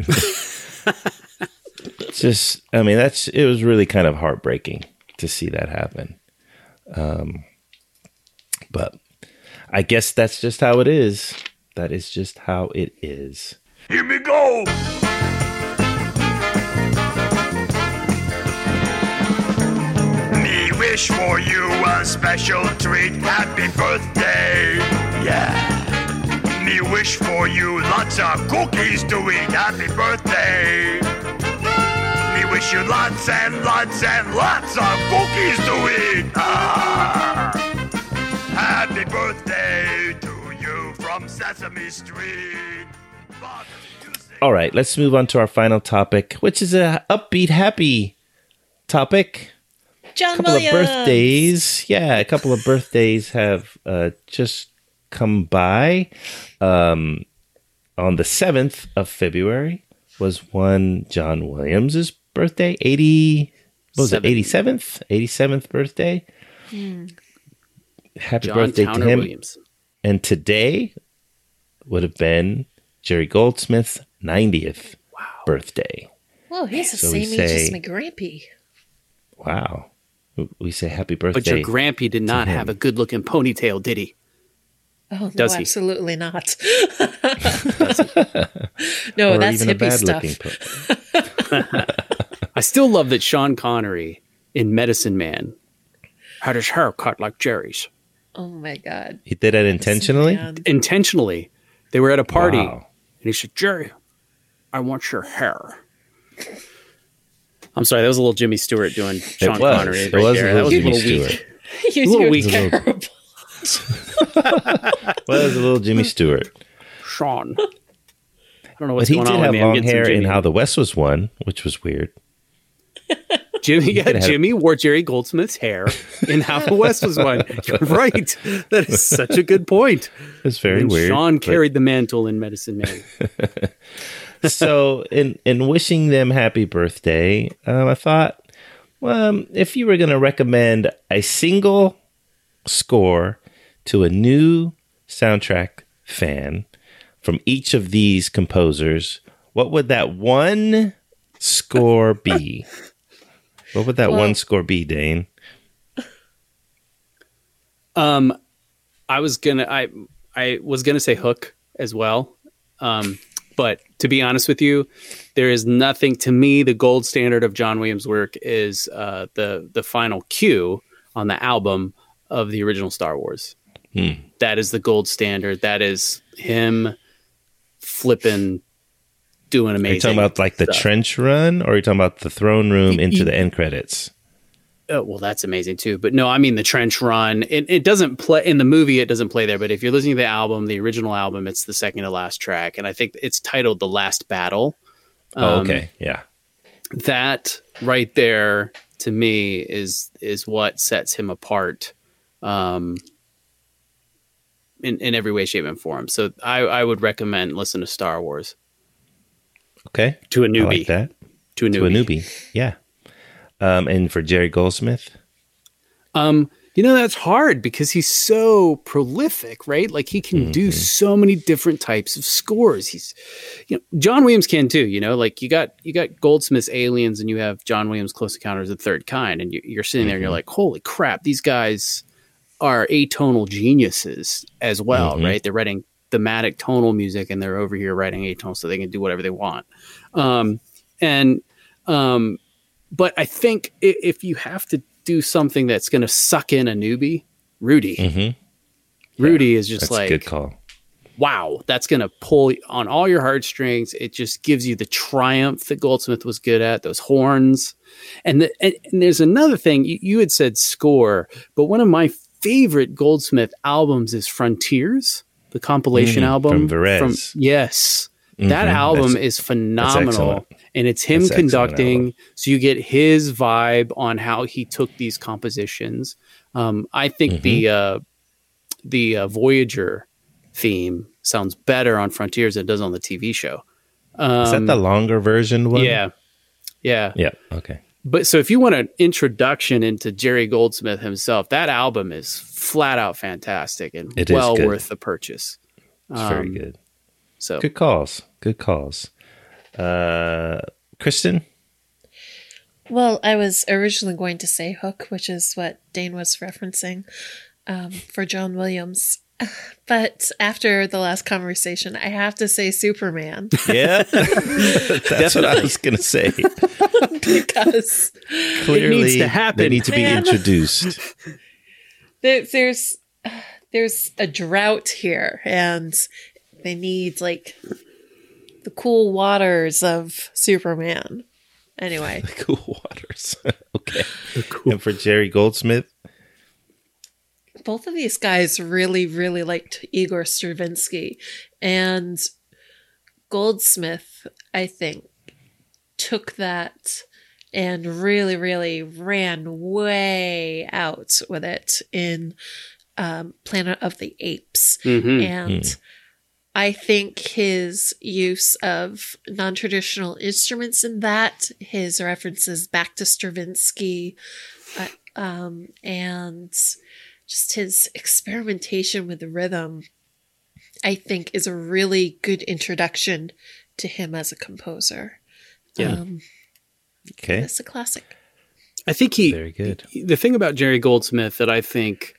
Just, I mean, that's, it was really kind of heartbreaking to see that happen. Um, but I guess that's just how it is. That is just how it is. Here we go! Me wish for you a special treat. Happy birthday! Yeah! Me wish for you lots of cookies to eat. Happy birthday! Me wish you lots and lots and lots of cookies to eat. Ah! Happy birthday to you from Sesame Street. All right, let's move on to our final topic, which is a upbeat, happy topic. John A couple Williams. of birthdays. Yeah, a couple of birthdays have uh, just come by. Um, on the seventh of February was one John Williams' birthday. eighty, what was Seven. it, eighty-seventh? eighty-seventh birthday. Happy John birthday Towner to him. Williams. And today would have been Jerry Goldsmith's ninetieth birthday. Well, he's the So we same age as say- my grampy. Wow. We say happy birthday. But your grampy did not him. have a good looking ponytail, did he? Oh, no, Does he? absolutely not. or no, that's even a hippie stuff. bad-looking po- I still love that Sean Connery in Medicine Man had his hair cut like Jerry's. Oh, my God. He did that intentionally? Man. Intentionally. They were at a party. Wow. And he said, Jerry, I want your hair. I'm sorry, that was a little Jimmy Stewart doing Sean was. Connery. It right was a there. little That was Jimmy a little Stewart. weak. You're little doing weak. terrible. Well, it was a little Jimmy Stewart. Sean. I don't know But what's he going did on have with me. I'm long getting some hair in Jimmy. How the West Was Won, which was weird. Jimmy, yeah, could have- Jimmy wore Jerry Goldsmith's hair in How the West Was Won. You're right. That is such a good point. It's very And weird. Sean but- carried the mantle in Medicine Man. so, in, in wishing them happy birthday, um, I thought, well, um, if you were going to recommend a single score to a new soundtrack fan from each of these composers, what would that one score be? What would that Well- one score be, Dane? Um, I was gonna, I, I was gonna say Hook as well. Um, but to be honest with you, there is nothing to me. The gold standard of John Williams' work is uh, the the final cue on the album of the original Star Wars. Hmm. That is the gold standard. That is him flipping, doing Are amazing. you talking about like the stuff. trench run, or are you talking about the throne room into the end credits? Oh, well, that's amazing too. But no, I mean the trench run. It, it doesn't play in the movie. It doesn't play there. But if you're listening to the album, the original album, it's the second to last track, and I think it's titled "The Last Battle." Oh, Um, okay, yeah. That right there to me is is what sets him apart, um, in in every way, shape, and form. So I, I would recommend listen to Star Wars Okay, to a I newbie. like that. To a newbie. To a newbie, yeah. Um, and for Jerry Goldsmith, Um, you know, that's hard because he's so prolific, right? Like he can do so many different types of scores. He's, you know, John Williams can too, you know, like you got, you got Goldsmith's Aliens and you have John Williams' Close Encounters of the Third Kind. And you, you're sitting there and you're like, holy crap, these guys are atonal geniuses as well, Mhm. right? They're writing thematic tonal music, and they're over here writing atonal so they can do whatever they want. Um, and um, but I think if, if you have to do something that's going to suck in a newbie, Rudy, Mm-hmm. Rudy Yeah, is just that's like, a good call. wow, that's going to pull on all your heartstrings. It just gives you the triumph that Goldsmith was good at, those horns. And, the, and, and there's another thing, you, you had said score, but one of my favorite Goldsmith albums is Frontiers, the compilation Mm, album. from Varese. Yes. That Mhm, album that's- is phenomenal. excellent. And it's him That's excellent conducting. album. So you get his vibe on how he took these compositions. Um, I think Mm-hmm. the, uh, the uh, Voyager theme sounds better on Frontiers than it does on the T V show. Um, Is that the longer version one? yeah. Yeah. Yeah. Okay. But so if you want an introduction into Jerry Goldsmith himself, that album is flat out fantastic and It is well good. worth the purchase. It's very Um, good. So Good calls. Good calls. Uh, Kristen? Well, I was originally going to say Hook, which is what Dane was referencing um, for John Williams. But after the last conversation, I have to say Superman Yeah. That's what I was going to say. because Clearly, to happen. they need to be Man. introduced. there, there's there's a drought here, and they need like the cool waters of Superman. Anyway, Cool waters. Okay. And for Jerry Goldsmith? both of these guys really, really liked Igor Stravinsky, and Goldsmith, I think, took that and really, really ran way out with it in um, Planet of the Apes. Mhm. And I think his use of non-traditional instruments in that, his references back to Stravinsky, uh, um, and just his experimentation with the rhythm, I think is a really good introduction to him as a composer. Yeah. Um, Okay. it's a classic. I think he, Very good. the thing about Jerry Goldsmith that I think,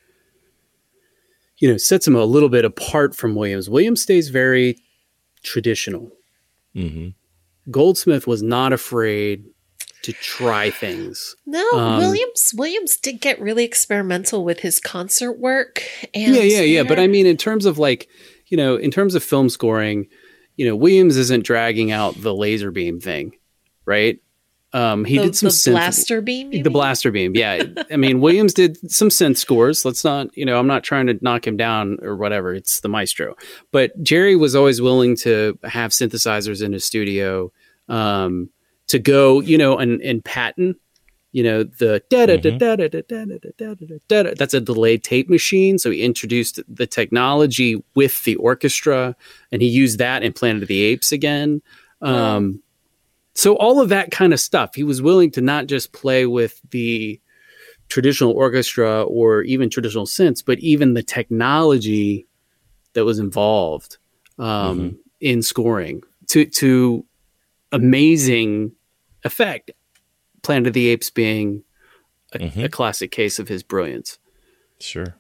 you know, sets him a little bit apart from Williams. Williams stays very traditional. Mm-hmm. Goldsmith was not afraid to try things. No, Um, Williams Williams did get really experimental with his concert work. And Yeah, yeah, yeah. But I mean, in terms of like, you know, in terms of film scoring, you know, Williams isn't dragging out the laser beam thing, right? Um, he the, did some the synth- blaster beam. you the mean? blaster beam. Yeah. I mean, Williams did some synth scores. Let's not, you know, I'm not trying to knock him down or whatever. It's the maestro. But Jerry was always willing to have synthesizers in his studio, um, to go, you know, and, and patent, you know, the da da da da da da da da da da da. That's a delayed tape machine. So he introduced the technology with the orchestra, and he used that in Planet of the Apes again. Um, so all of that kind of stuff, he was willing to not just play with the traditional orchestra or even traditional synths, but even the technology that was involved um, in scoring to to amazing effect. Planet of the Apes being a, Mhm. a classic case of his brilliance. Sure.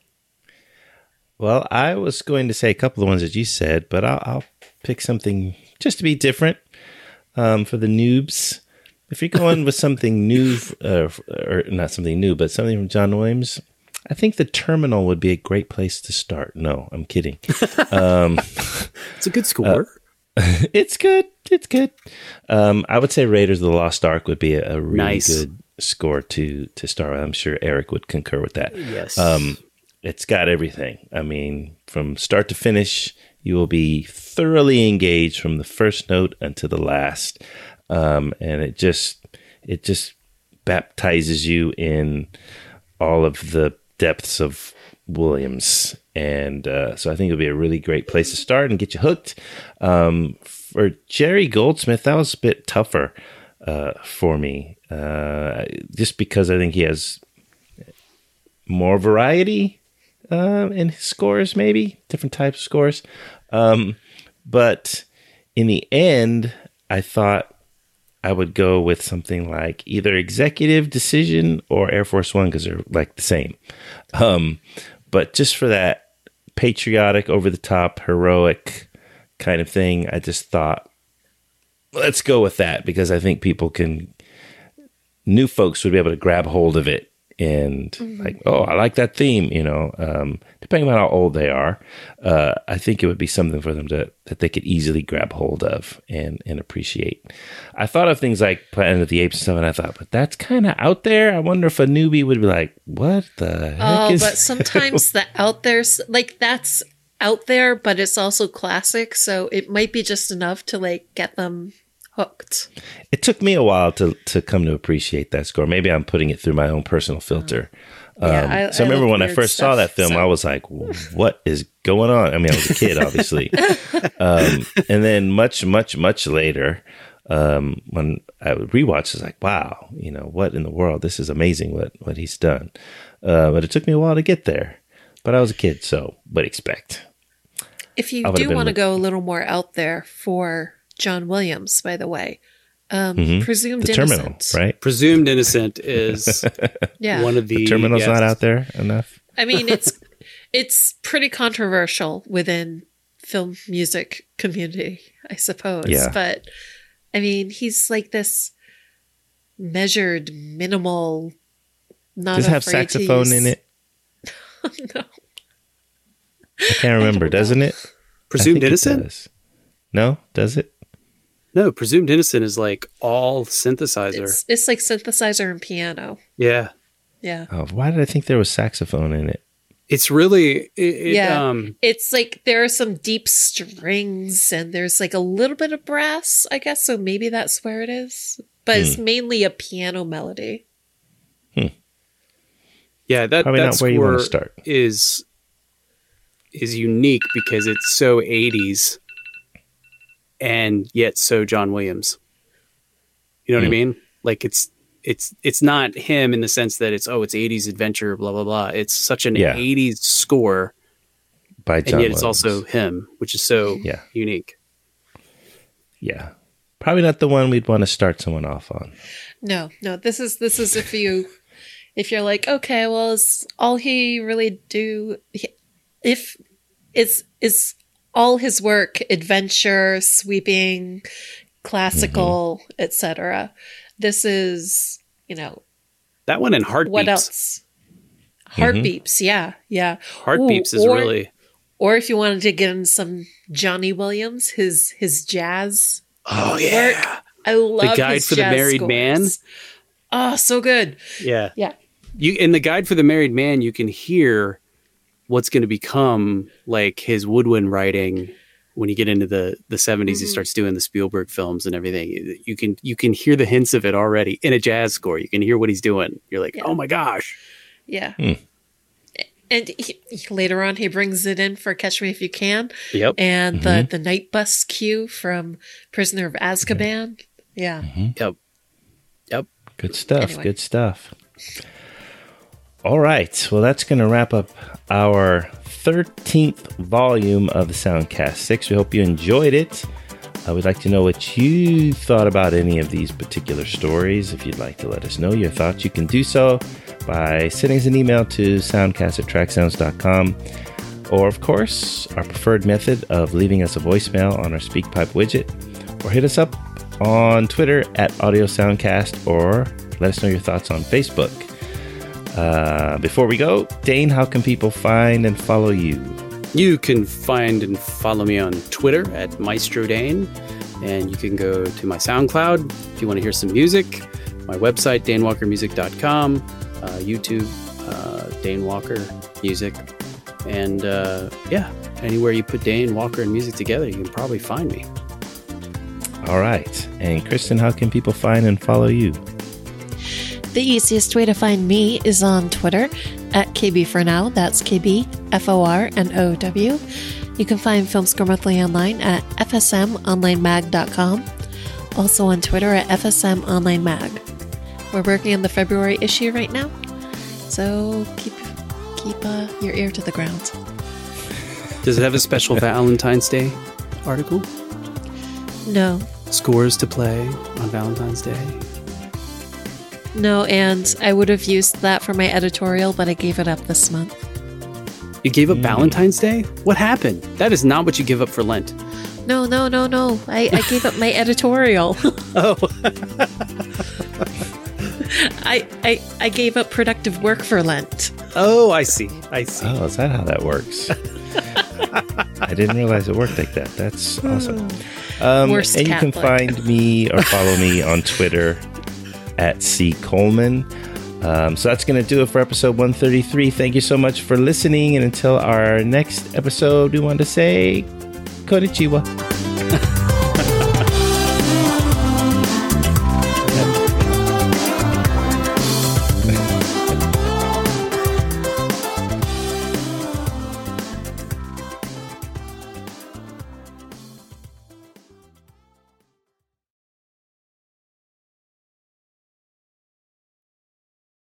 Well, I was going to say a couple of ones that you said, but I'll, I'll pick something just to be different um, for the noobs. If you're going with something new, uh, or not something new, but something from John Williams, I think The Terminal would be a great place to start. No, I'm kidding. Um, It's a good score. it's good. It's good. Um, I would say Raiders of the Lost Ark would be a, a really Nice. good score to to start with. I'm sure Eric would concur with that. Yes. Um, it's got everything. I mean, from start to finish, you will be thoroughly engaged from the first note until the last, um, and it just it just baptizes you in all of the depths of Williams. And uh, so I think it'll be a really great place to start and get you hooked. Um, for Jerry Goldsmith, that was a bit tougher uh, for me, uh, just because I think he has more variety uh, in his scores, maybe different types of scores. Um, but in the end, I thought I would go with something like either Executive Decision or Air Force One because they're like the same. Um, but just for that patriotic, over the top, heroic kind of thing. I just thought, let's go with that, because I think people can, new folks would be able to grab hold of it and mm-hmm. like, oh, I like that theme, you know, um, depending on how old they are. Uh, I think it would be something for them to, that they could easily grab hold of and, and appreciate. I thought of things like Planet of the Apes and stuff, and I thought, but that's kind of out there. I wonder if a newbie would be like, what the heck oh, is but sometimes the out there's like, that's out there, but it's also classic. So it might be just enough to like get them hooked. It took me a while to to come to appreciate that score. Maybe I'm putting it through my own personal filter. Um, yeah, I, so I remember I when I first stuff, saw that film, so. I was like, what is going on? I mean, I was a kid, obviously. um, and then much, much, much later, um, when I would rewatch, I was like, wow, you know, what in the world? This is amazing what, what he's done. Uh, but it took me a while to get there. But I was a kid, so what expect? If you do want to go a little more out there for John Williams, by the way, um, mm-hmm. Presumed the Innocent. Terminal, right? Presumed Innocent is yeah. one of the... The Terminal's yes. not out there enough? I mean, it's it's pretty controversial within film music community, I suppose. Yeah. But, I mean, he's like this measured, minimal, not Does it have saxophone use... in it? No. I can't remember, doesn't it? Presumed Innocent? It does. No? Does it? No, Presumed Innocent is like all synthesizer. It's, it's like synthesizer and piano. Yeah. Yeah. Oh, why did I think there was saxophone in it? It's really... It, it, yeah. Um, it's like there are some deep strings and there's like a little bit of brass, I guess. So maybe that's where it is. But hmm. it's mainly a piano melody. Hmm. Yeah, that, Probably that not score where you want to start. is is unique because it's so eighties and yet so John Williams. You know what mm. I mean? Like it's it's it's not him in the sense that it's oh it's eighties adventure blah blah blah. It's such an yeah. eighties score by John and yet Williams. It's also him, which is so yeah. unique. Yeah. Probably not the one we'd want to start someone off on. No, no. This is this is if you if you're like, okay, well, is all he really do if is is all his work adventure, sweeping, classical, mm-hmm. et cetera. This is, you know, that one in Heartbeeps. What else? Heartbeeps, mm-hmm. yeah, yeah. Heartbeeps Ooh, is or, really. Or if you wanted to get in some Johnny Williams, his his jazz. Oh yeah, work. I love the Guide his for the jazz Married scores. Man. Oh, so good. Yeah, yeah. You in the Guide for the Married Man, you can hear what's going to become like his woodwind writing when you get into the the seventies. Mm-hmm. He starts doing the Spielberg films and everything. You can you can hear the hints of it already in a jazz score. You can hear what he's doing. You're like, yeah. oh my gosh. Yeah. Hmm. And he, he, later on, he brings it in for Catch Me If You Can. Yep. And mm-hmm. the, the night bus cue from Prisoner of Azkaban. Mm-hmm. Yeah. Mm-hmm. Yep. Yep. Good stuff. Anyway. Good stuff. All right. Well, that's going to wrap up our thirteenth volume of the Soundcast six. We hope you enjoyed it. Uh, we'd like to know what you thought about any of these particular stories. If you'd like to let us know your thoughts, you can do so by sending us an email to soundcast at track sounds dot com. Or, of course, our preferred method of leaving us a voicemail on our SpeakPipe widget. Or hit us up on Twitter at Audio Soundcast, or let us know your thoughts on Facebook. Uh, before we go, Dane, how can people find and follow you? You can find and follow me on Twitter at Maestro Dane, and you can go to my SoundCloud if you want to hear some music, my website, dane walker music dot com, uh, YouTube, uh, Dane Walker Music, and uh, yeah, anywhere you put Dane Walker and music together, you can probably find me. All right. And Kristen, how can people find and follow you? The easiest way to find me is on Twitter at K B for now. That's K B F O R N O W. You can find Film Score Monthly online at f s m online mag dot com. Also on Twitter at f s m online mag. We're working on the February issue right now, so keep keep uh, your ear to the ground. Does it have a special Valentine's Day article? No. Scores to play on Valentine's Day? No, and I would have used that for my editorial, but I gave it up this month. You gave up mm. Valentine's Day? What happened? That is not what you give up for Lent. No, no, no, no. I, I gave up my editorial. Oh. I, I I gave up productive work for Lent. Oh, I see. I see. Oh, is that how that works? I didn't realize it worked like that. That's awesome. Um, Worst and you Catholic. can find me or follow me on Twitter at C Coleman. Um, so that's going to do it for episode one thirty-three. Thank you so much for listening. And until our next episode, we want to say konnichiwa.